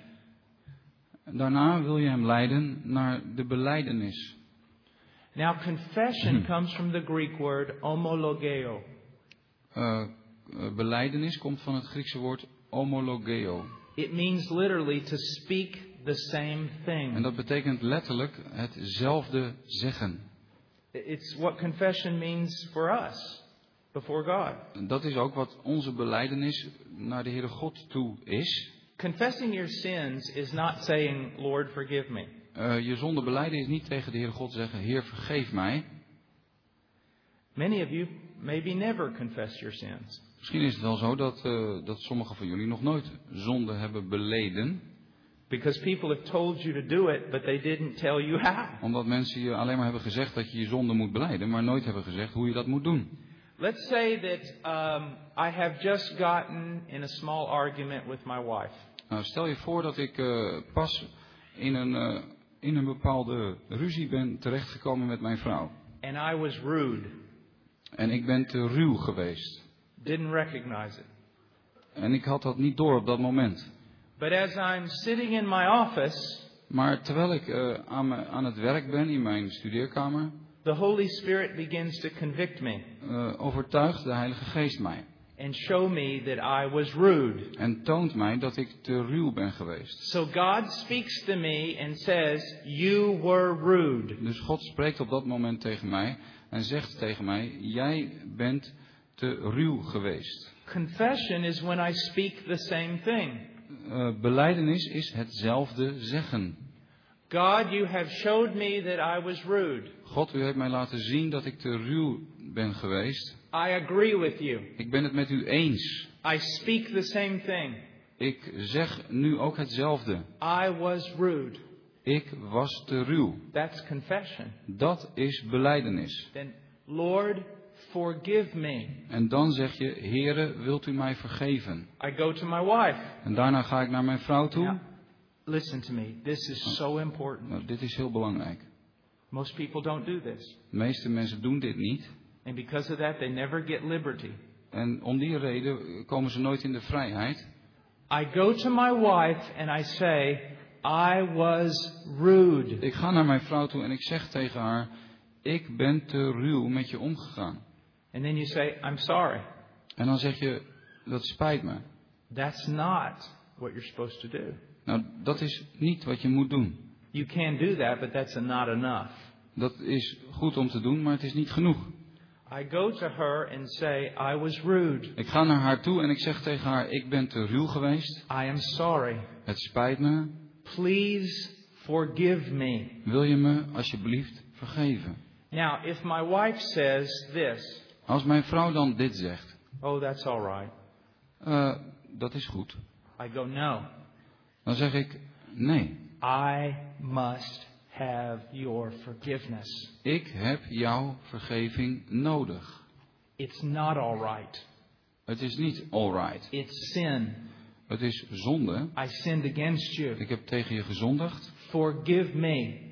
Daarna wil je hem leiden naar de belijdenis. Now, confession comes from the Greek word homologeo. Uh, belijdenis komt van het Griekse woord homologeo. It means literally to speak the same thing. En dat betekent letterlijk hetzelfde zeggen. It's what confession means for us before God. Dat is ook wat onze belijdenis naar de Heere God toe is. Confessing your sins is not saying, Lord, forgive me. Uh, je zonde belijden is niet tegen de Heere God zeggen, Heer, vergeef mij. Many of you maybe never confess your sins. Misschien is het wel zo dat, uh, dat sommigen van jullie nog nooit zonde hebben beleden. Because people have told you to do it, but they didn't tell you how. Omdat mensen je alleen maar hebben gezegd dat je je zonde moet belijden, maar nooit hebben gezegd hoe je dat moet doen. Let's say that um, I have just gotten in a small argument with my wife. Nou, stel je voor dat ik uh, pas in een, uh, in een bepaalde ruzie ben terechtgekomen met mijn vrouw. And I was rude. En ik ben te ruw geweest. Didn't recognize it. En ik had dat niet door op dat moment. But as I'm sitting in my office, maar terwijl ik uh, aan, me, aan het werk ben in mijn studeerkamer, the Holy Spirit begins to convict me. Uh, overtuigt de Heilige Geest mij. And show me that I was rude. En toont mij dat ik te ruw ben geweest. So God speaks to me and says, you were rude. Dus God spreekt op dat moment tegen mij en zegt tegen mij, jij bent te ruw geweest. Confession is when I speak the same thing. Uh, belijdenis is hetzelfde zeggen. God, you have showed me that I was rude. God, u heeft mij laten zien dat ik te ruw ben geweest. I agree with you. Ik ben het met u eens. I speak the same thing. Ik zeg nu ook hetzelfde. I was rude. Ik was te ruw. That's confession. Dat is belijdenis. Then, Lord, forgive me. En dan zeg je, Heere, wilt u mij vergeven? I go to my wife. En daarna ga ik naar mijn vrouw toe. Now, listen to me. This is so important. Nou, dit is heel belangrijk. Most people don't do this. De meeste mensen doen dit niet. And because of that, they never get liberty. En om die reden komen ze nooit in de vrijheid. I go to my wife and I say, I was rude. Ik ga naar mijn vrouw toe en ik zeg tegen haar, ik ben te ruw met je omgegaan. And then you say, I'm sorry. En dan zeg je, dat spijt me. That's not what you're supposed to do. Nou, dat is niet wat je moet doen. You can do that, but that's not enough. Dat is goed om te doen, maar het is niet genoeg. I go to her and say, I was rude. Ik ga naar haar toe en ik zeg tegen haar, ik ben te ruw geweest. I am sorry. Het spijt me. Please forgive me. Wil je me alsjeblieft vergeven? Now, if my wife says this. Als mijn vrouw dan dit zegt. Oh, that's all right. Uh, dat is goed. I go, no. Dan zeg ik, nee. I must have your forgiveness. Ik heb jouw vergeving nodig. It's not all right. Het is niet all right. It's sin. Het is zonde. I sinned against you. Ik heb tegen je gezondigd. Forgive me.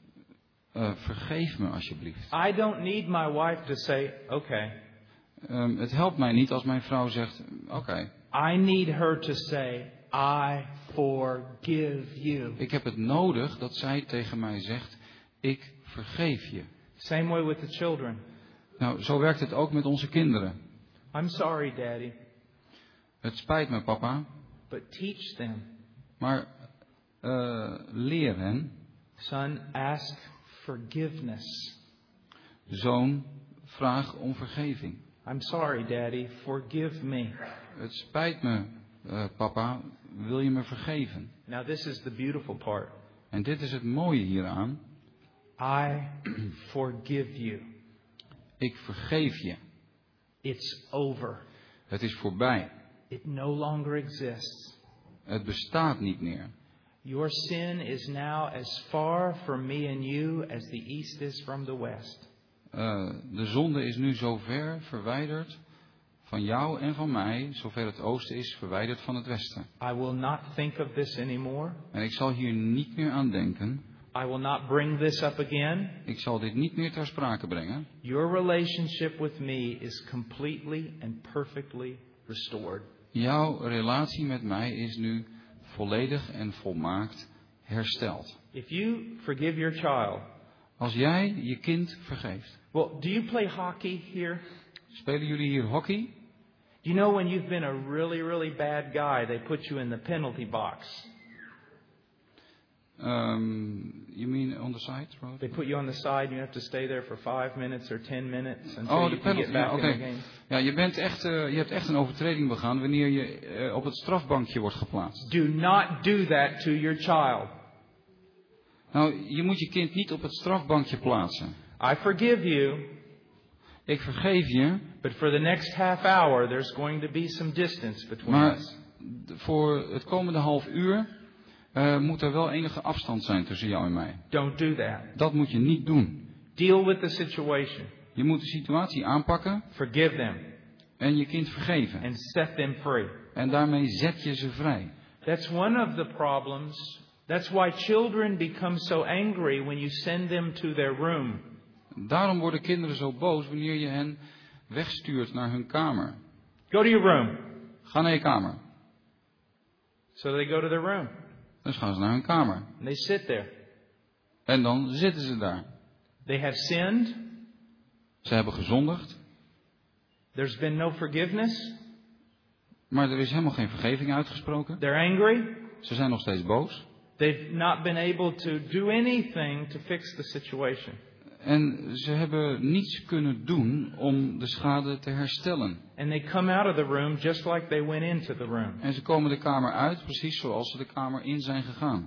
Uh, vergeef me alsjeblieft. I don't need my wife to say, okay. Um, het helpt mij niet als mijn vrouw zegt, oké. Okay. I need her to say, I forgive you. Ik heb het nodig dat zij tegen mij zegt, ik vergeef je. Same way with the children. Nou, zo werkt het ook met onze kinderen. I'm sorry, Daddy. Het spijt me, papa. But teach them. Maar uh, leer hen. Son, ask forgiveness. Zoon, vraag om vergeving. I'm sorry, Daddy. Forgive me. Het spijt me, uh, papa. Wil je me vergeven? Now this is the beautiful part. En dit is het mooie hieraan. I forgive you. Ik vergeef je. It's over. Het is voorbij. It no longer exists. Het bestaat niet meer. Your sin is now as far from me and you as the east is from the west. Uh, de zonde is nu zo ver verwijderd van jou en van mij, zover het oosten is verwijderd van het westen. I will not think of this anymore. En ik zal hier niet meer aan denken. I will not bring this up again. Ik zal dit niet meer ter sprake brengen. Your relationship with me is completely and perfectly restored. Jouw relatie met mij is nu volledig en volmaakt hersteld. If you forgive your child. Als jij je kind vergeeft. Well, do you play hockey here? Spelen jullie hier hockey? Do you know when you've been a really, really bad guy, they put you in the penalty box? Um, you mean on the side, Rod? They put you on the side and you have to stay there for five minutes or ten minutes until oh, you can get back ja, okay. in the game. Ja, je, bent echt, uh, je hebt echt een overtreding begaan wanneer je uh, op het strafbankje wordt geplaatst. Do not do that to your child. Nou, je moet je kind niet op het strafbankje plaatsen. I forgive you. Ik vergeef je. But for the next half hour, there's going to be some distance between maar us. Voor het komende half uur uh, moet er wel enige afstand zijn tussen jou en mij. Don't do that. Dat moet je niet doen. Deal with the situation. Je moet de situatie aanpakken. Forgive them. En je kind vergeven. And set them free. En daarmee zet je ze vrij. That's one of the problems. That's why children become so angry when you send them to their room. Daarom worden kinderen zo boos wanneer je hen wegstuurt naar hun kamer. Go to your room. Ga naar je kamer. So they go to their room. Dus gaan ze naar hun kamer. And they sit there. En dan zitten ze daar. They have sinned. Ze hebben gezondigd. There's been no forgiveness. Maar er is helemaal geen vergeving uitgesproken. They're angry. Ze zijn nog steeds boos. They've not been able to do anything to fix the situation. En ze hebben niets kunnen doen om de schade te herstellen. And they come out of the room just like they went into the room. En ze komen de kamer uit precies zoals ze de kamer in zijn gegaan.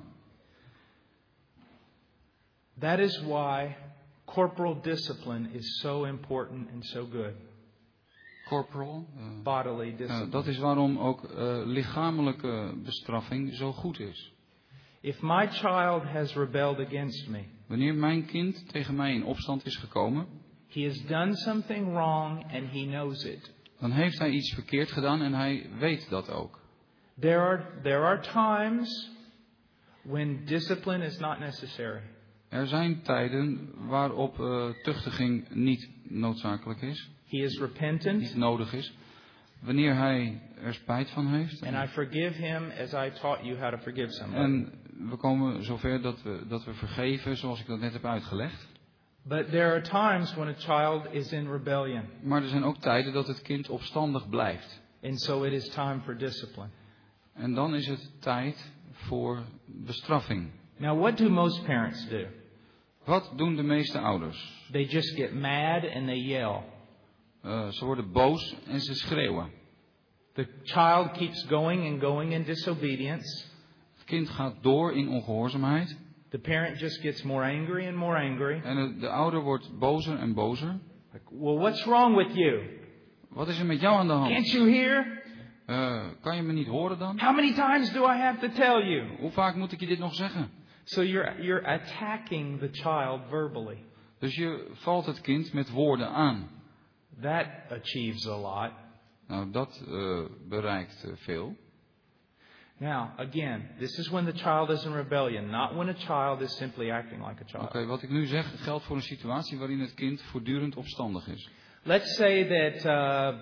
That is why corporal discipline is so important and so good. Corporal? Uh, Bodily discipline. Uh, dat is waarom ook uh, lichamelijke bestraffing zo goed is. If my child has rebelled against me. Wanneer mijn kind tegen mij in opstand is gekomen. He has done something wrong and he knows it. Dan heeft hij iets verkeerd gedaan en hij weet dat ook. There are, there are times when discipline is not necessary. Er zijn tijden waarop uh, tuchtiging niet noodzakelijk is. He is repentant. Niet nodig is. Wanneer hij er spijt van heeft. And I forgive him as I taught you how to forgive somebody. En we komen zover dat we, dat we vergeven zoals ik dat net heb uitgelegd. But there are times when a child is in rebellion. Maar er zijn ook tijden dat het kind opstandig blijft. And so it is time for discipline. En dan is het tijd voor bestraffing. Now, what do most parents do? Wat doen de meeste ouders? They just get mad and they yell. Uh, ze worden boos en ze schreeuwen. The child keeps going and going in disobedience. Het kind gaat door in ongehoorzaamheid. The parent just gets more angry and more angry. En de, de ouder wordt bozer en bozer. Like, well, what's wrong with you? Wat is er met jou aan de hand? Can't you hear? Uh, kan je me niet horen dan? How many times do I have to tell you? Hoe vaak moet ik je dit nog zeggen? So you're you're attacking the child verbally. Dus je valt het kind met woorden aan. That achieves a lot. Nou, dat uh, bereikt uh, veel. Now, again, this is when the child is in rebellion, not when a child is simply acting like a child. Oké, okay, wat ik nu zeg geldt voor een situatie waarin het kind voortdurend opstandig is. Let's say that uh,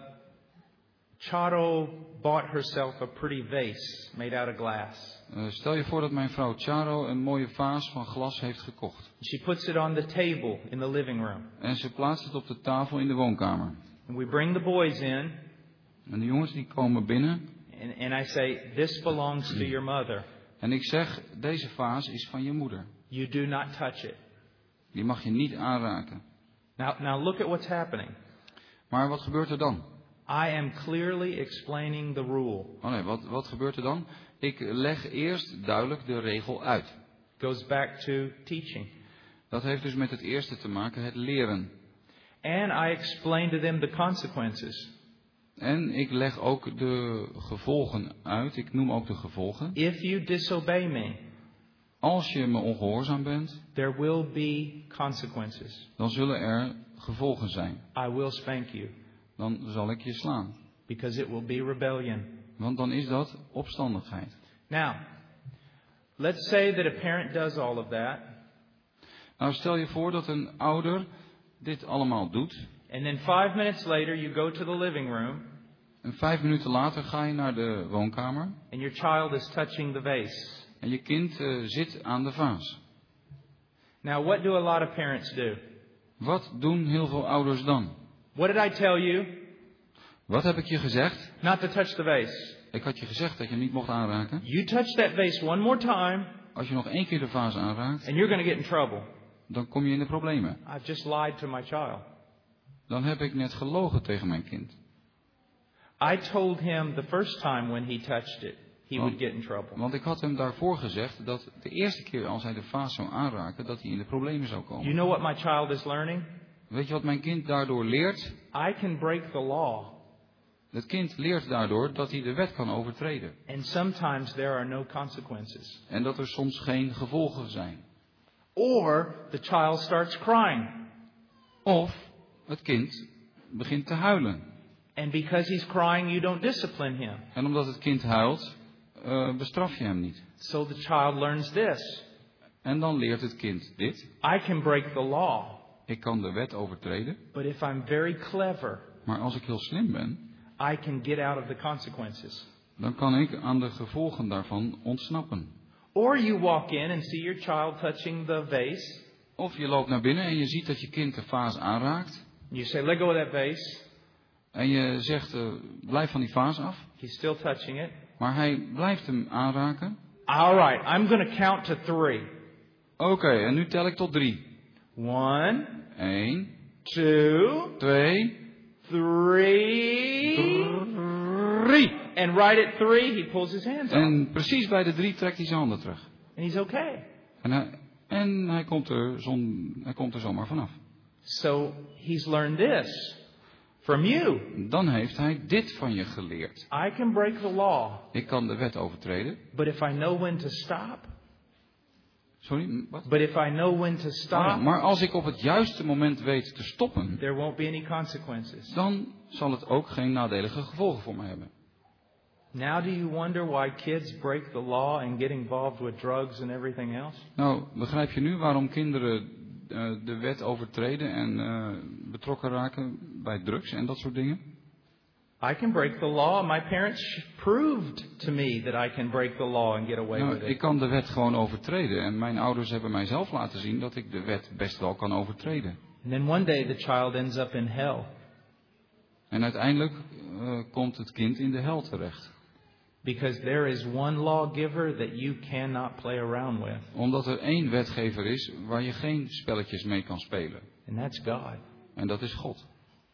Charo bought herself a pretty vase made out of glass. Uh, stel je voor dat mijn vrouw Charo een mooie vaas van glas heeft gekocht. She puts it on the table in the living room. En ze plaatst het op de tafel in de woonkamer. And we bring the boys in. En de jongens die komen binnen. And, and I say, this belongs to your mother. En ik zeg, deze vaas is van je moeder. You do not touch it. Die mag je niet aanraken. Now, now look at what's happening. Maar wat gebeurt er dan? I am clearly explaining the rule. Oh nee, wat, wat gebeurt er dan? Ik leg eerst duidelijk de regel uit. Goes back to teaching. Dat heeft dus met het eerste te maken, het leren. And I explain to them the consequences. En ik leg ook de gevolgen uit. Ik noem ook de gevolgen. If you disobey me, als je me ongehoorzaam bent, there will be consequences. Dan zullen er gevolgen zijn. I will spank you. Dan zal ik je slaan. Because it will be rebellion. Want dan is dat opstandigheid. Now, let's say that a parent does all of that. Nou, stel je voor dat een ouder dit allemaal doet. And then five minutes later you go to the living room. En vijf minuten later ga je naar de woonkamer. And your child is touching the vase. En je kind uh, zit aan de vaas. Now, what do a lot of parents do? Wat doen heel veel ouders dan? What did I tell you? Wat heb ik je gezegd? Not to touch the vase. Ik had je gezegd dat je hem niet mocht aanraken. You touch that vase one more time. Als je nog één keer de vaas aanraakt. And you're going to get in trouble. Dan kom je in de problemen. I've just lied to my child. Dan heb ik net gelogen tegen mijn kind. I told him the first time when he touched it, he would get in trouble. Want ik had hem daarvoor gezegd dat de eerste keer als hij de vaas zou aanraken, dat hij in de problemen zou komen. You know what my child is learning? Weet je wat mijn kind daardoor leert? I can break the law. Het kind leert daardoor dat hij de wet kan overtreden. And sometimes there are no consequences. En dat er soms geen gevolgen zijn. Or the child starts crying. Of het kind begint te huilen. And because he's crying, you don't discipline him. En omdat het kind huilt, uh, bestraf je hem niet. So the child learns this. En dan leert het kind dit. I can break the law. Ik kan de wet overtreden. But if I'm very clever, maar als ik heel slim ben, I can get out of the consequences. Dan kan ik aan de gevolgen daarvan ontsnappen. Or you walk in and see your child touching the vase. Of je loopt naar binnen en je ziet dat je kind de vaas aanraakt. You say, let go of that vase. En je zegt, uh, blijf van die vaas af. He's still touching it. Maar hij blijft hem aanraken. All right, I'm going to count to three. Oké, okay, en nu tel ik tot drie. One. Eén. Two. Twee. Three. Drie. And right at three, he pulls his hands off. En precies bij de drie trekt hij zijn handen terug. And he's okay. En hij, en hij, komt, er zon, hij komt er zomaar vanaf. So he's learned this from you. Dan heeft hij dit van je geleerd. I can break the law. Ik kan de wet overtreden. But if I know when to stop. Sorry, wat? But if I know when to stop. Oh ja, maar als ik op het juiste moment weet te stoppen. There won't be any consequences. Dan zal het ook geen nadelige gevolgen voor me hebben. Now do you wonder why kids break the law and get involved with drugs and everything else? Nou, begrijp je nu waarom kinderen uh, de wet overtreden en uh, betrokken raken bij drugs en dat soort dingen? I can break the law. My parents proved to me that I can break the law and get away Nou, with ik it. kan de wet gewoon overtreden. En mijn ouders hebben mij zelf laten zien dat ik de wet best wel kan overtreden. And then one day the child ends up in hell. En uiteindelijk uh, komt het kind in de hel terecht. Because there is one lawgiver that you cannot play around with. Omdat er één wetgever is waar je geen spelletjes mee kan spelen. And that's God. En dat is God.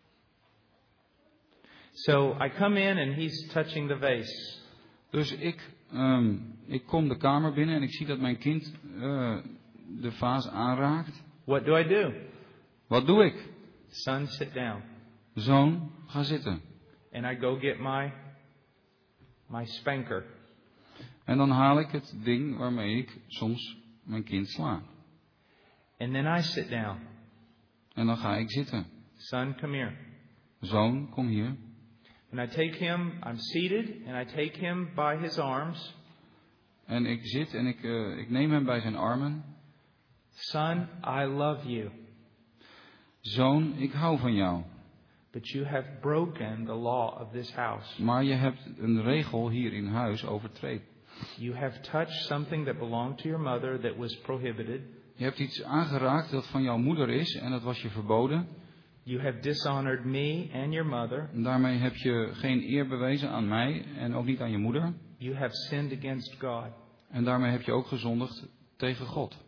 So I come in and he's touching the vase. Dus ik, um, ik kom de kamer binnen en ik zie dat mijn kind uh, de vaas aanraakt. What do I do? Wat doe ik? Son, sit down. Zoon, ga zitten. And I go get my my spanker. En dan haal ik het ding waarmee ik soms mijn kind sla. And then I sit down. En dan ga ik zitten. Son, come here. Zoon, kom hier. And I take him, I'm seated, and I take him by his arms. En ik zit en ik, uh, ik neem hem bij zijn armen. Son, I love you. Zoon, ik hou van jou. But you have broken the law of this house. Maar je hebt een regel hier in huis overtreden. You have touched something that belonged to your mother that was prohibited. Je hebt iets aangeraakt dat van jouw moeder is en dat was je verboden. You have dishonored me and your mother. En daarmee heb je geen eer bewezen aan mij en ook niet aan je moeder. You have sinned against God. En daarmee heb je ook gezondigd tegen God.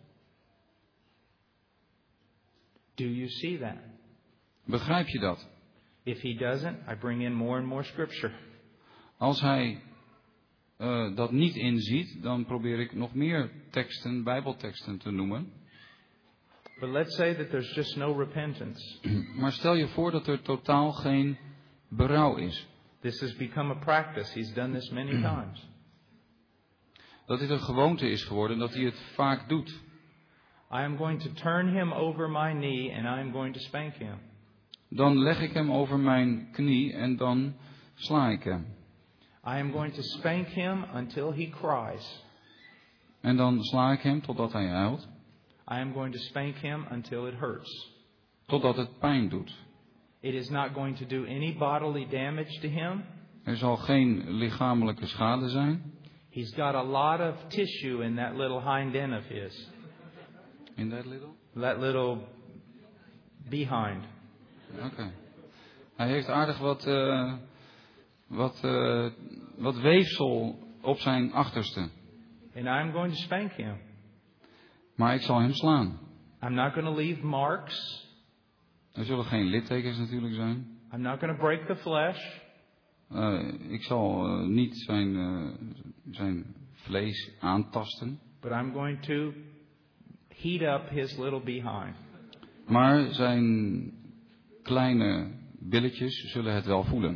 Do you see that? Begrijp je dat? If he doesn't, I bring in more and more scripture. Als hij uh, dat niet inziet, dan probeer ik nog meer teksten, bijbelteksten te noemen. But let's say that there's just no repentance. Maar stel je voor dat er totaal geen berouw is. This has become a practice. He's done this many times. Dat dit een gewoonte is geworden, dat hij het vaak doet. I am going to turn him over my knee and I am going to spank him. Dan leg ik hem over mijn knie en dan sla ik hem. I am going to spank him until he cries. En dan sla ik hem totdat hij huilt. I am going to spank him until it hurts. Totdat het pijn doet. It is not going to do any bodily damage to him. Er zal geen lichamelijke schade zijn. He's got a lot of tissue in that little hind end of his. In that little? That little behind. Oké. Okay. Hij heeft aardig wat, uh, wat, uh, wat weefsel op zijn achterste. And I'm going to spank him. Maar ik zal hem slaan. I'm not going to leave marks. Er zullen geen littekens natuurlijk zijn. I'm not going to break the flesh. Uh, ik zal uh, niet zijn, uh, zijn vlees aantasten. But I'm going to heat up his little behind. Maar zijn kleine billetjes zullen het wel voelen.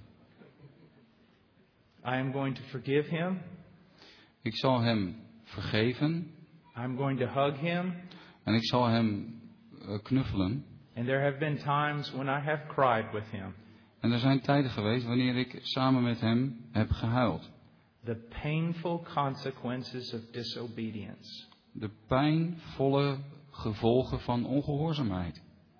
I am going to forgive him. Ik zal hem vergeven. I'm going to hug him. En ik zal hem uh, knuffelen. And there have been times when I have cried with him. En er zijn tijden geweest wanneer ik samen met hem heb gehuild. The painful consequences of disobedience. De pijnvolle gevolgen van ongehoorzaamheid.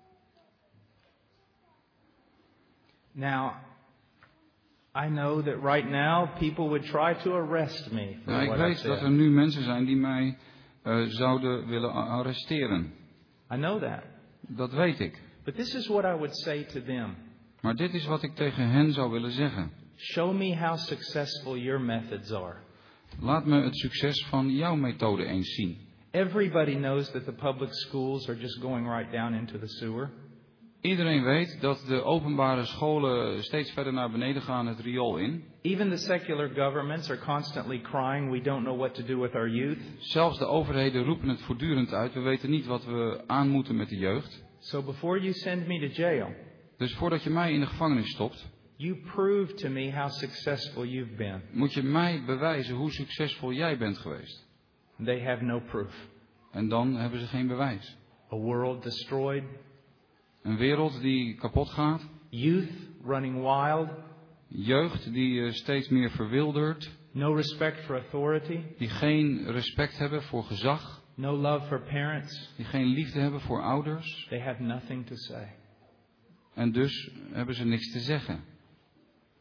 Now, I know that right now people would try to arrest me for Ja, ik what I weet dat er said. nu mensen zijn die mij uh, zouden willen arresteren. I know that. Dat weet ik. But this is what I would say to them. Maar dit is wat ik tegen hen zou willen zeggen. Show me how successful your methods are. Laat me het succes van jouw methode eens zien. Everybody knows that the public schools are just going right down into the sewer. Iedereen weet dat de openbare scholen steeds verder naar beneden gaan het riool in. Even the secular governments are constantly crying, we don't know what to do with our youth. Zelfs de overheden roepen het voortdurend uit. We weten niet wat we aan moeten met de jeugd. So before you send me to jail, Dus voordat je mij in de gevangenis stopt, you prove to me how successful you've been. moet je mij bewijzen hoe succesvol jij bent geweest. They have no proof. En dan hebben ze geen bewijs. A world destroyed. Een wereld die kapot gaat. Youth running wild. Jeugd die uh, steeds meer verwildert. No respect for authority. Die geen respect hebben voor gezag. No love for parents. Die geen liefde hebben voor ouders. They have nothing to say. En dus hebben ze niks te zeggen.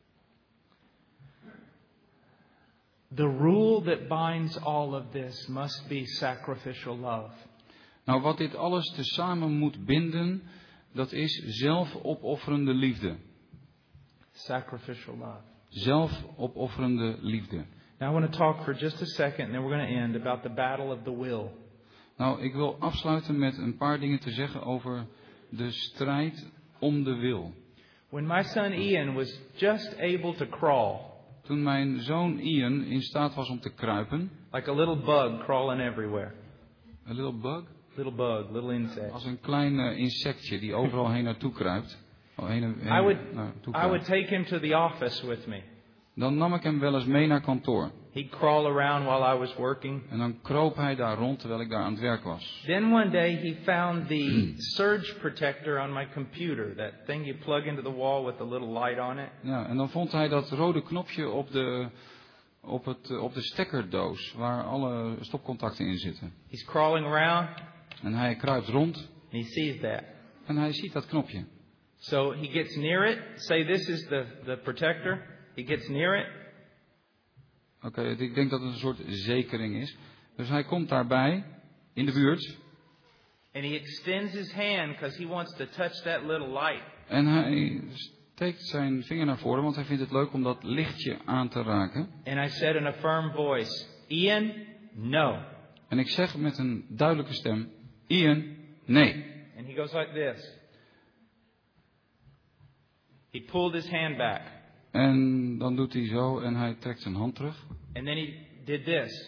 The rule that binds all of this must be sacrificial love. Nou, wat dit alles tezamen moet binden, dat is zelfopofferende liefde. Sacrificial love. Zelfopofferende liefde. Now I want to talk for just a second and then we're going to end about the battle of the will. Nou, ik wil afsluiten met een paar dingen te zeggen over de strijd om de wil. When my son Ian was just able to crawl. Toen mijn zoon Ian in staat was om te kruipen. Like a little bug crawling everywhere. A little bug? Little bug, little insect. Als een klein uh, insectje die overal heen naartoe kruipt. Oh, heen, heen, I would, naartoe I would take him to the office with me. Dan nam ik hem wel eens mee naar kantoor. He'd crawl around while I was working. En dan kroop hij daar rond terwijl ik daar aan het werk was. Then one day he found the surge protector on my computer. That thing you plug into the wall with a little light on it. Ja, en dan vond hij dat rode knopje op de, op het, op de stekkerdoos waar alle stopcontacten in zitten. He's crawling around. En hij kruipt rond. And he sees that. En hij ziet dat knopje. So he gets near it. Say this is the, the protector. He gets near it. Oké, okay, ik denk dat het een soort zekering is. Dus hij komt daarbij, in de buurt. And he extends his hand because he wants to touch that little light. En hij steekt zijn vinger naar voren, want hij vindt het leuk om dat lichtje aan te raken. And I said in a firm voice, Ian, no. En ik zeg met een duidelijke stem, Ian, nee. And he goes like this. He pulled his hand back. En dan doet hij zo en hij trekt zijn hand terug. And then he did this.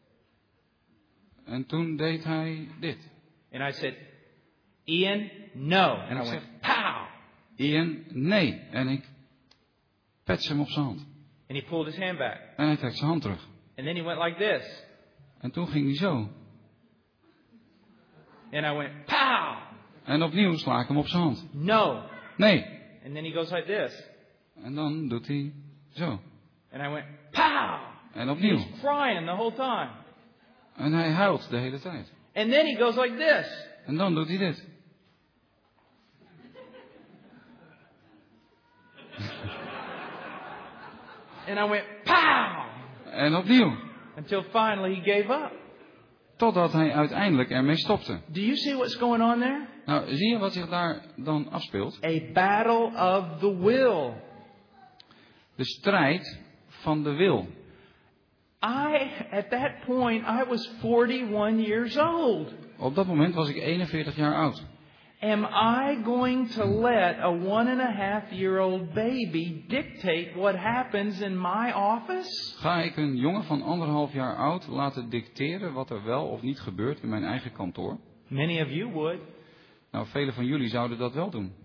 En toen deed hij dit. And I said, Ian, no. And En I ik went, zeg, pow. Ian, nee. En ik pets hem op zijn hand. And he pulled his hand back. En hij trekt zijn hand terug. And then he went like this. En toen ging hij zo. And I went, pow. En opnieuw sla ik hem op zijn hand. No. Nee. And then he goes like this. En dan doet hij zo. And I went, pow. En opnieuw. He's crying the whole time. En hij huilt de hele tijd. And then he goes like this. En dan doet hij dit. And I went, pow. En opnieuw. Until finally he gave up. Totdat hij uiteindelijk ermee stopte. Do you see what's going on there? Nou, zie je wat zich daar dan afspeelt? A battle of the will. De strijd van de wil. I, at that point, I was forty-one years old. Op dat moment was ik eenenveertig jaar oud. Am I going to let a one and a half year old baby dictate what happens in my office? Ga ik een jongen van anderhalf jaar oud laten dicteren wat er wel of niet gebeurt in mijn eigen kantoor? Many of you would. Nou, velen van jullie zouden dat wel doen.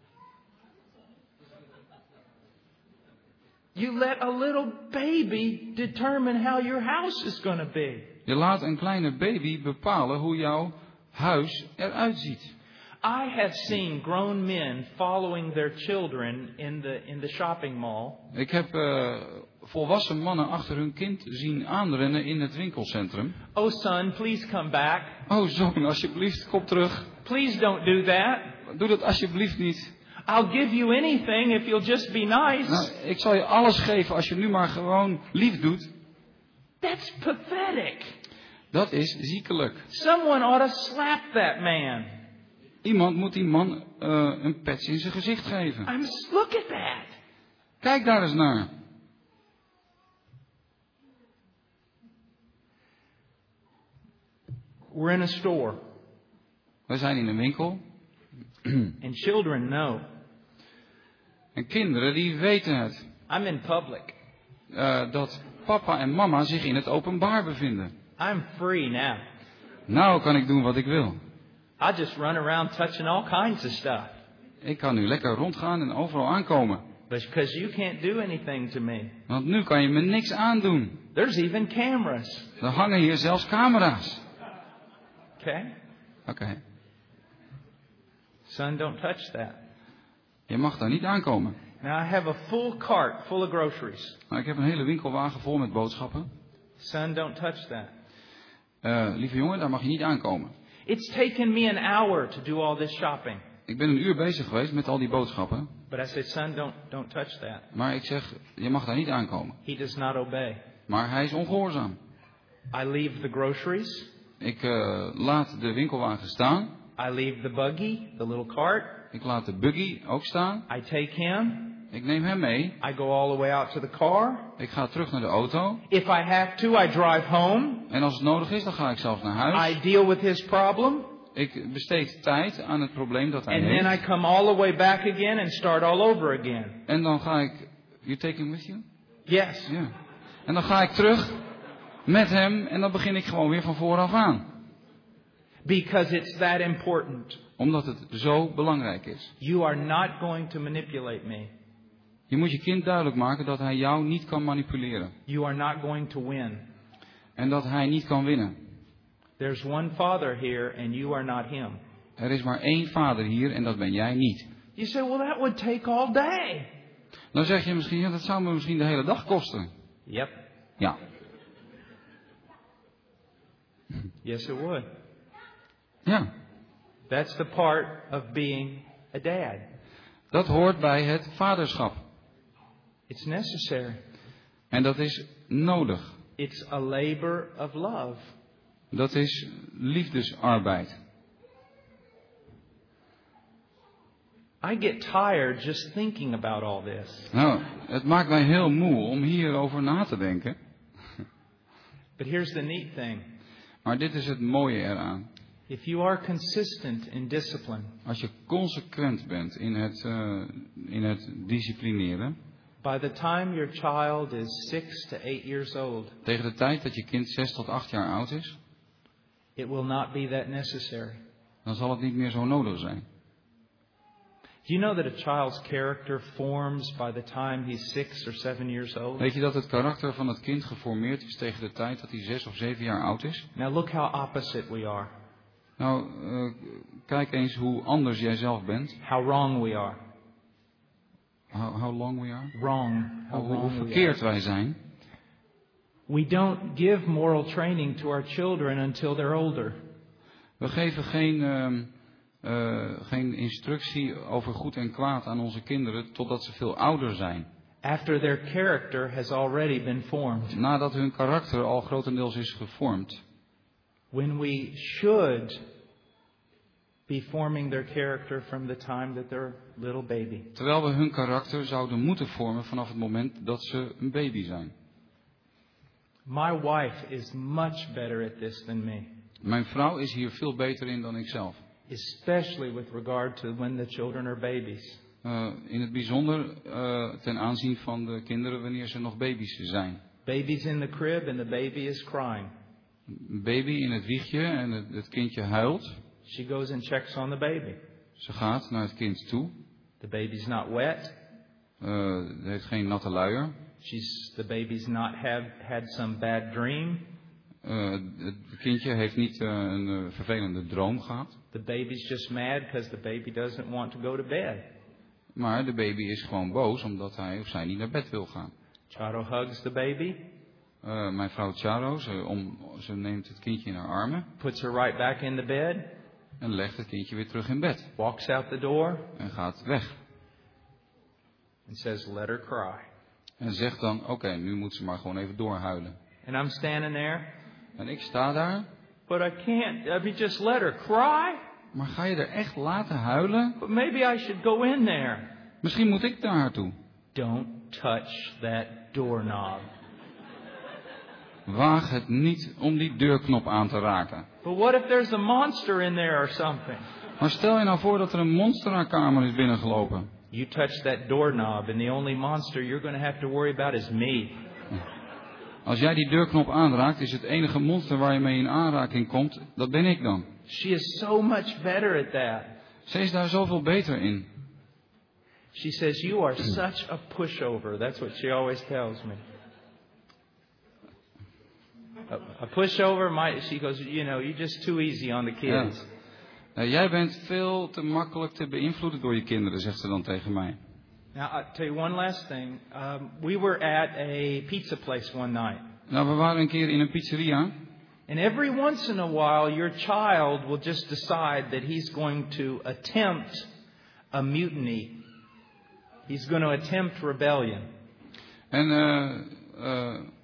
You let a little baby determine how your house is going to be. Je laat een kleine baby bepalen hoe jouw huis eruit ziet. I have seen grown men following their children in the in the shopping mall. Ik heb uh, volwassen mannen achter hun kind zien aanrennen in het winkelcentrum. Oh son, please come back. Oh zoon, alsjeblieft, kom terug. Please don't do that. Doe dat alsjeblieft niet. I'll give you anything if you'll just be nice. Nou, ik zal je alles geven als je nu maar gewoon lief doet. That's pathetic. Dat is ziekelijk. Someone ought to slap that man. Iemand moet die man uh, een pets in zijn gezicht geven. I'm, look at that. Kijk daar eens naar. We're in a store. We zijn in een winkel. And children know. En kinderen die weten het. I'm in public. Uh, dat papa en mama zich in het openbaar bevinden. I'm free now. Nou kan ik doen wat ik wil. I just run around touching all kinds of stuff. Ik kan nu lekker rondgaan en overal aankomen. Because you can't do anything to me. Want nu kan je me niks aandoen. There's even cameras. Er hangen hier zelfs camera's. Okay? Oké. Okay. Son, don't touch that. Je mag daar niet aankomen. Now I have a full cart full of groceries. Nou, ik heb een hele winkelwagen vol met boodschappen. Son, don't touch that. Uh, lieve jongen, daar mag je niet aankomen. It's taken me an hour to do all this shopping. Ik ben een uur bezig geweest met al die boodschappen. But I said, son, don't don't touch that. Maar ik zeg, je mag daar niet aankomen. He does not obey. Maar hij is ongehoorzaam. I leave the groceries. Ik uh, laat de winkelwagen staan. I leave the buggy, the little cart. Ik laat de buggy ook staan. I take him. Ik neem hem mee. I go all the way out to the car. Ik ga terug naar de auto. If I have to, I drive home. En als het nodig is, dan ga ik zelf naar huis. I deal with his problem. Ik besteed tijd aan het probleem dat hij And heeft. then I come all the way back again and start all over again. En dan ga ik... You take him with you? Yes. Ja. En dan ga ik terug met hem en dan begin ik gewoon weer van vooraf aan. Because it's that important. Omdat het zo belangrijk is. You are not going to manipulate me. Je moet je kind duidelijk maken dat hij jou niet kan manipuleren. You are not going to win. En dat hij niet kan winnen. There's one father here and you are not him. Er is maar één vader hier en dat ben jij niet. You say, well, that would take all day. Dan zeg je misschien, ja, dat zou me misschien de hele dag kosten. Yep. Ja. Yes, it would. Ja. That's the part of being a dad. Dat hoort bij het vaderschap. It's necessary. En dat is nodig. It's a labor of love. Dat is liefdesarbeid. I get tired just thinking about all this. Nou, het maakt mij heel moe om hierover na te denken. But here's the neat thing. Maar dit is het mooie eraan. If you are consistent in discipline, Als je consequent bent in het, uh, in het disciplineren. by the time your child is six to eight years old, Tegen de tijd dat je kind zes tot acht jaar oud is. it will not be that necessary. Dan zal het niet meer zo nodig zijn. Do you know that a child's character forms by the time he's six or seven years old? Weet je dat het karakter van het kind geformeerd is tegen de tijd dat hij zes of zeven jaar oud is? Now look how opposite we are. Nou, uh, kijk eens hoe anders jij zelf bent. How wrong we are. How, how long we are? Wrong. How Hoe, hoe wrong we verkeerd are. wij zijn. We don't give moral training to our children until they're older. We geven geen, uh, uh, geen instructie over goed en kwaad aan onze kinderen totdat ze veel ouder zijn. After their character has already been formed. Nadat hun karakter al grotendeels is gevormd. When we should be forming their character from the time that they're a little baby. Terwijl we hun karakter zouden moeten vormen vanaf het moment dat ze een baby zijn. My wife is much better at this than me. Mijn vrouw is hier veel beter in dan ik zelf. Especially with regard to when the children are babies. Uh, in het bijzonder uh, ten aanzien van de kinderen wanneer ze nog baby's zijn. Baby's in the crib and the baby is crying. Een baby in het wiegje en het, het kindje huilt. She goes and checks on the baby. Ze gaat naar het kind toe. The baby's not wet. Uh, ze heeft geen natte luier. She's, the baby's not have had some bad dream. Uh, het kindje heeft niet uh, een uh, vervelende droom gehad. The baby's just mad because the baby doesn't want to go to bed. Maar de baby is gewoon boos omdat hij of zij niet naar bed wil gaan. Charo hugs the baby. Uh, mijn vrouw Charo, ze, om, ze neemt het kindje in haar armen. Puts her right back in the bed. En legt het kindje weer terug in bed. Walks out the door. En gaat weg. And says, let her cry. En zegt dan, oké, okay, nu moet ze maar gewoon even doorhuilen. And I'm standing there. En ik sta daar. But I can't. I mean, just let her cry. Maar ga je er echt laten huilen? But maybe I should go in there. Misschien moet ik naar haar toe. Don't touch that doorknob. Waag het niet om die deurknop aan te raken. But what if there's a monster in there or something? Maar stel je nou voor dat er een monster haar kamer is binnengelopen. You touch that doorknob and the only monster you're going to have to worry about is me. Als jij die deurknop aanraakt, is het enige monster waar je mee in aanraking komt, dat ben ik dan. She is so much better at that. Ze is daar zoveel beter in. She says, you are such a pushover. That's what she always tells me. A, a pushover, might, she goes, you know, you're just too easy on the kids. Ja. Uh, jij bent veel te makkelijk te beïnvloeden door je kinderen, zegt ze dan tegen mij. Now, I'll tell you one last thing. Um, we were at a pizza place one night. Nou, we waren een keer in een pizzeria. And every once in a while, your child will just decide that he's going to attempt a mutiny. He's going to attempt rebellion. En uh, uh,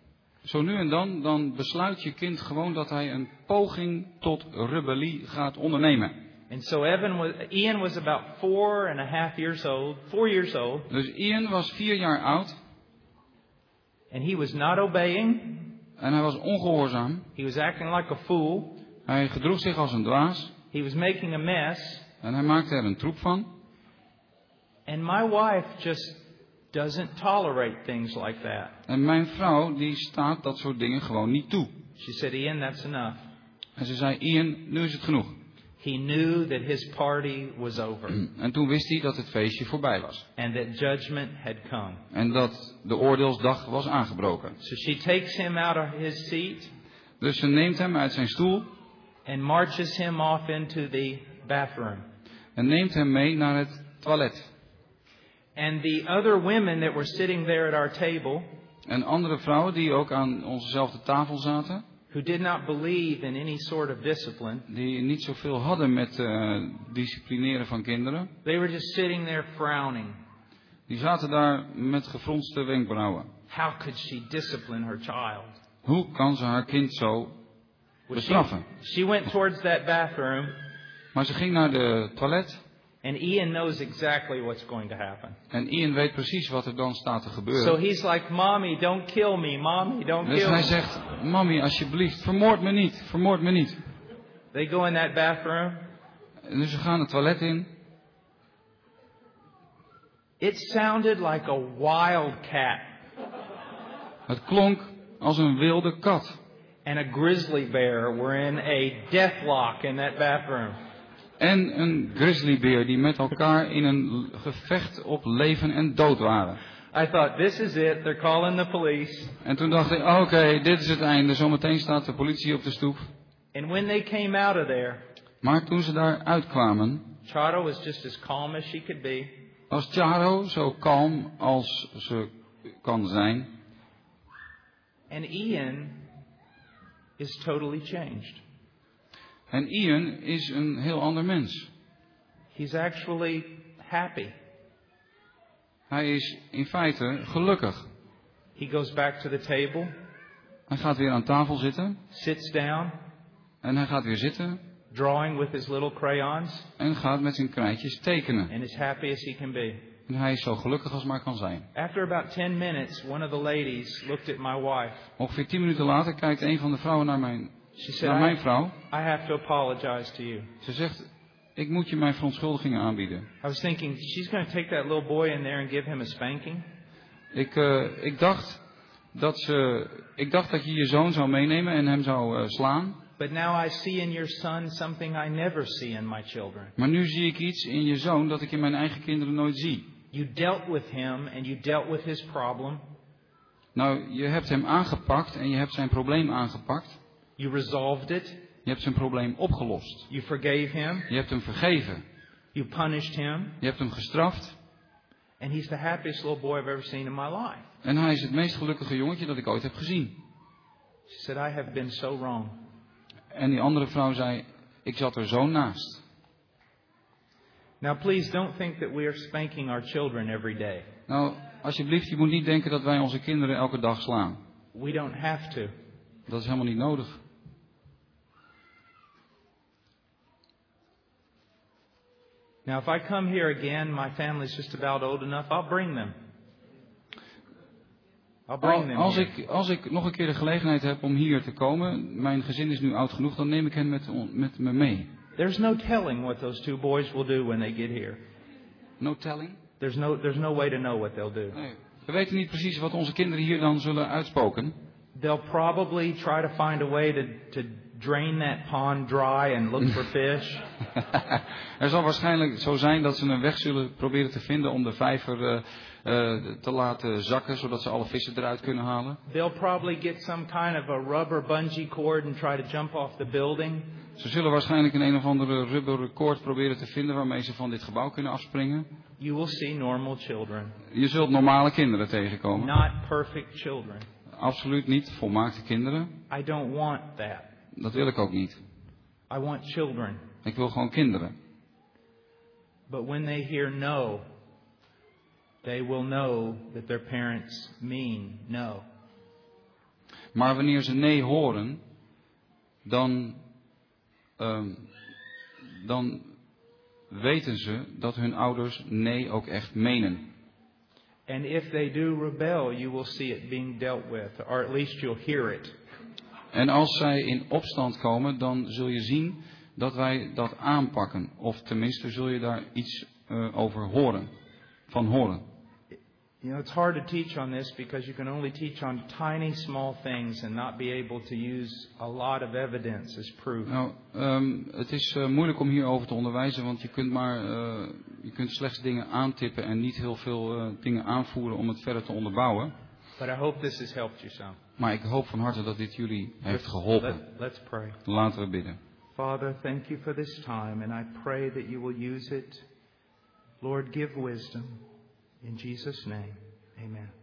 Zo nu en dan, dan besluit je kind gewoon dat hij een poging tot rebellie gaat ondernemen. And so Evan was, Ian was about four and a half years old, four years old. Dus Ian was vier jaar oud. And he was not obeying. En hij was ongehoorzaam. He was acting like a fool. Hij gedroeg zich als een dwaas. He was making a mess. En hij maakte er een troep van. And my wife just doesn't tolerate things like that. En mijn vrouw, die staat dat soort dingen gewoon niet toe. She said, Ian, that's enough. En ze zei, Ian, nu is het genoeg. He knew that his party was over. En toen wist hij dat het feestje voorbij was. And that judgment had come. En dat de oordeelsdag was aangebroken. So she takes him out of his seat. Dus ze neemt hem uit zijn stoel. And marches him off into the bathroom. En neemt hem mee naar het toilet. And the other women that were sitting there at our table. En andere vrouwen die ook aan onzezelfde tafel zaten. Who did not believe in any sort of discipline. Die niet zoveel hadden met uh, disciplineren van kinderen. They were just sitting there frowning. Die zaten daar met gefronste wenkbrauwen. How could she discipline her child? Hoe kan ze haar kind zo bestraffen? She, she went towards that bathroom. Maar ze ging naar de toilet. And Ian knows exactly what's going to happen. En Ian weet precies wat er dan staat te gebeuren. So he's like, Mommy, don't kill me. Mommy, don't dus kill hij me. zegt, Mommy, alsjeblieft, vermoord me niet. Vermoord me niet. They go in that bathroom. En dus ze gaan het toilet in. It sounded like a wild cat. Het klonk als een wilde kat. And a grizzly bear were in a deathlock in that bathroom. En een grizzlybeer die met elkaar in een gevecht op leven en dood waren. I thought, this is it. They're calling the police. En toen dacht ik, oké, okay, dit is het einde. Zometeen staat de politie op de stoep. And when they came out of there, maar toen ze daar uitkwamen, Charo was just as calm as she could be. Was Charo zo kalm als ze kan zijn. And Ian is totally changed. En Ian is een heel ander mens. He's actually happy. Hij is in feite gelukkig. He goes back to the table. Hij gaat weer aan tafel zitten. Sits down. En hij gaat weer zitten. Drawing with his little crayons. En gaat met zijn krijtjes tekenen. And as happy as he can be. En hij is zo gelukkig als maar kan zijn. After about ten minutes, one of the ladies looked at my wife. Ongeveer tien minuten later kijkt een van de vrouwen naar mijn, She said, naar mijn vrouw. I have to apologize to you. Ze zegt, ik moet je mijn verontschuldigingen aanbieden. I was thinking, she's going to take that little boy in there and give him a spanking. Ik, uh, ik dacht dat ze, ik dacht dat je je zoon zou meenemen en hem zou uh, slaan. But now I see in your son something I never see in my children. Maar nu zie ik iets in je zoon dat ik in mijn eigen kinderen nooit zie. You dealt with him and you dealt with his problem. Nou, je hebt hem aangepakt en je hebt zijn probleem aangepakt. You resolved it. Je hebt zijn probleem opgelost. You forgave him. Je hebt hem vergeven. You punished him. Je hebt hem gestraft. And he's the happiest little boy I've ever seen in my life. En hij is het meest gelukkige jongetje dat ik ooit heb gezien. She said, I have been so wrong. En die andere vrouw zei, ik zat er zo naast. Now please don't think that we are spanking our children every day. Nou, alsjeblieft, je moet niet denken dat wij onze kinderen elke dag slaan. We don't have to. Dat is helemaal niet nodig. Now if I come here again, my family's just about old enough, I'll bring them. I'll bring them Als here. ik, als ik nog een keer de gelegenheid heb om hier te komen, mijn gezin is nu oud genoeg, dan neem ik hen met, met me mee. There's no telling what those two boys will do when they get here. No telling? There's no, there's no way to know what they'll do. Nee. We weten niet precies wat onze kinderen hier dan zullen uitspoken. They'll probably try to find a way to, to drain that pond dry and look for fish. Er zal waarschijnlijk zo zijn dat ze een weg zullen proberen te vinden om de vijver uh, uh, te laten zakken, zodat ze alle vissen eruit kunnen halen. They'll probably get some kind of a rubber bungee cord and try to jump off the building. Ze zullen waarschijnlijk een een of andere rubberen koord proberen te vinden waarmee ze van dit gebouw kunnen afspringen. You will see normal children. Je zult normale kinderen tegenkomen. Not perfect children. Absoluut niet volmaakte kinderen. I don't want that. Dat wil ik ook niet. I want children. Ik wil gewoon kinderen. But when they hear no, they will know that their parents mean no. Maar wanneer ze nee horen, dan, um, dan weten ze dat hun ouders nee ook echt menen. And if they do rebel, you will see it being dealt with, or at least you'll hear it. En als zij in opstand komen, dan zul je zien dat wij dat aanpakken. Of tenminste zul je daar iets uh, over horen, van horen. You know, it's hard to teach on this because you can only teach on tiny small things and not be able to use a lot of evidence as proof. Nou, um, het is uh, moeilijk om hierover te onderwijzen, want je kunt maar, uh, je kunt slechts dingen aantippen en niet heel veel uh, dingen aanvoeren om het verder te onderbouwen. But I hope this has helped you some. Maar ik hoop van harte dat dit jullie heeft geholpen. Let, let's pray. Laten we bidden. Father, thank you for this time, and I pray that you will use it. Lord, give wisdom. In Jesus' name, amen.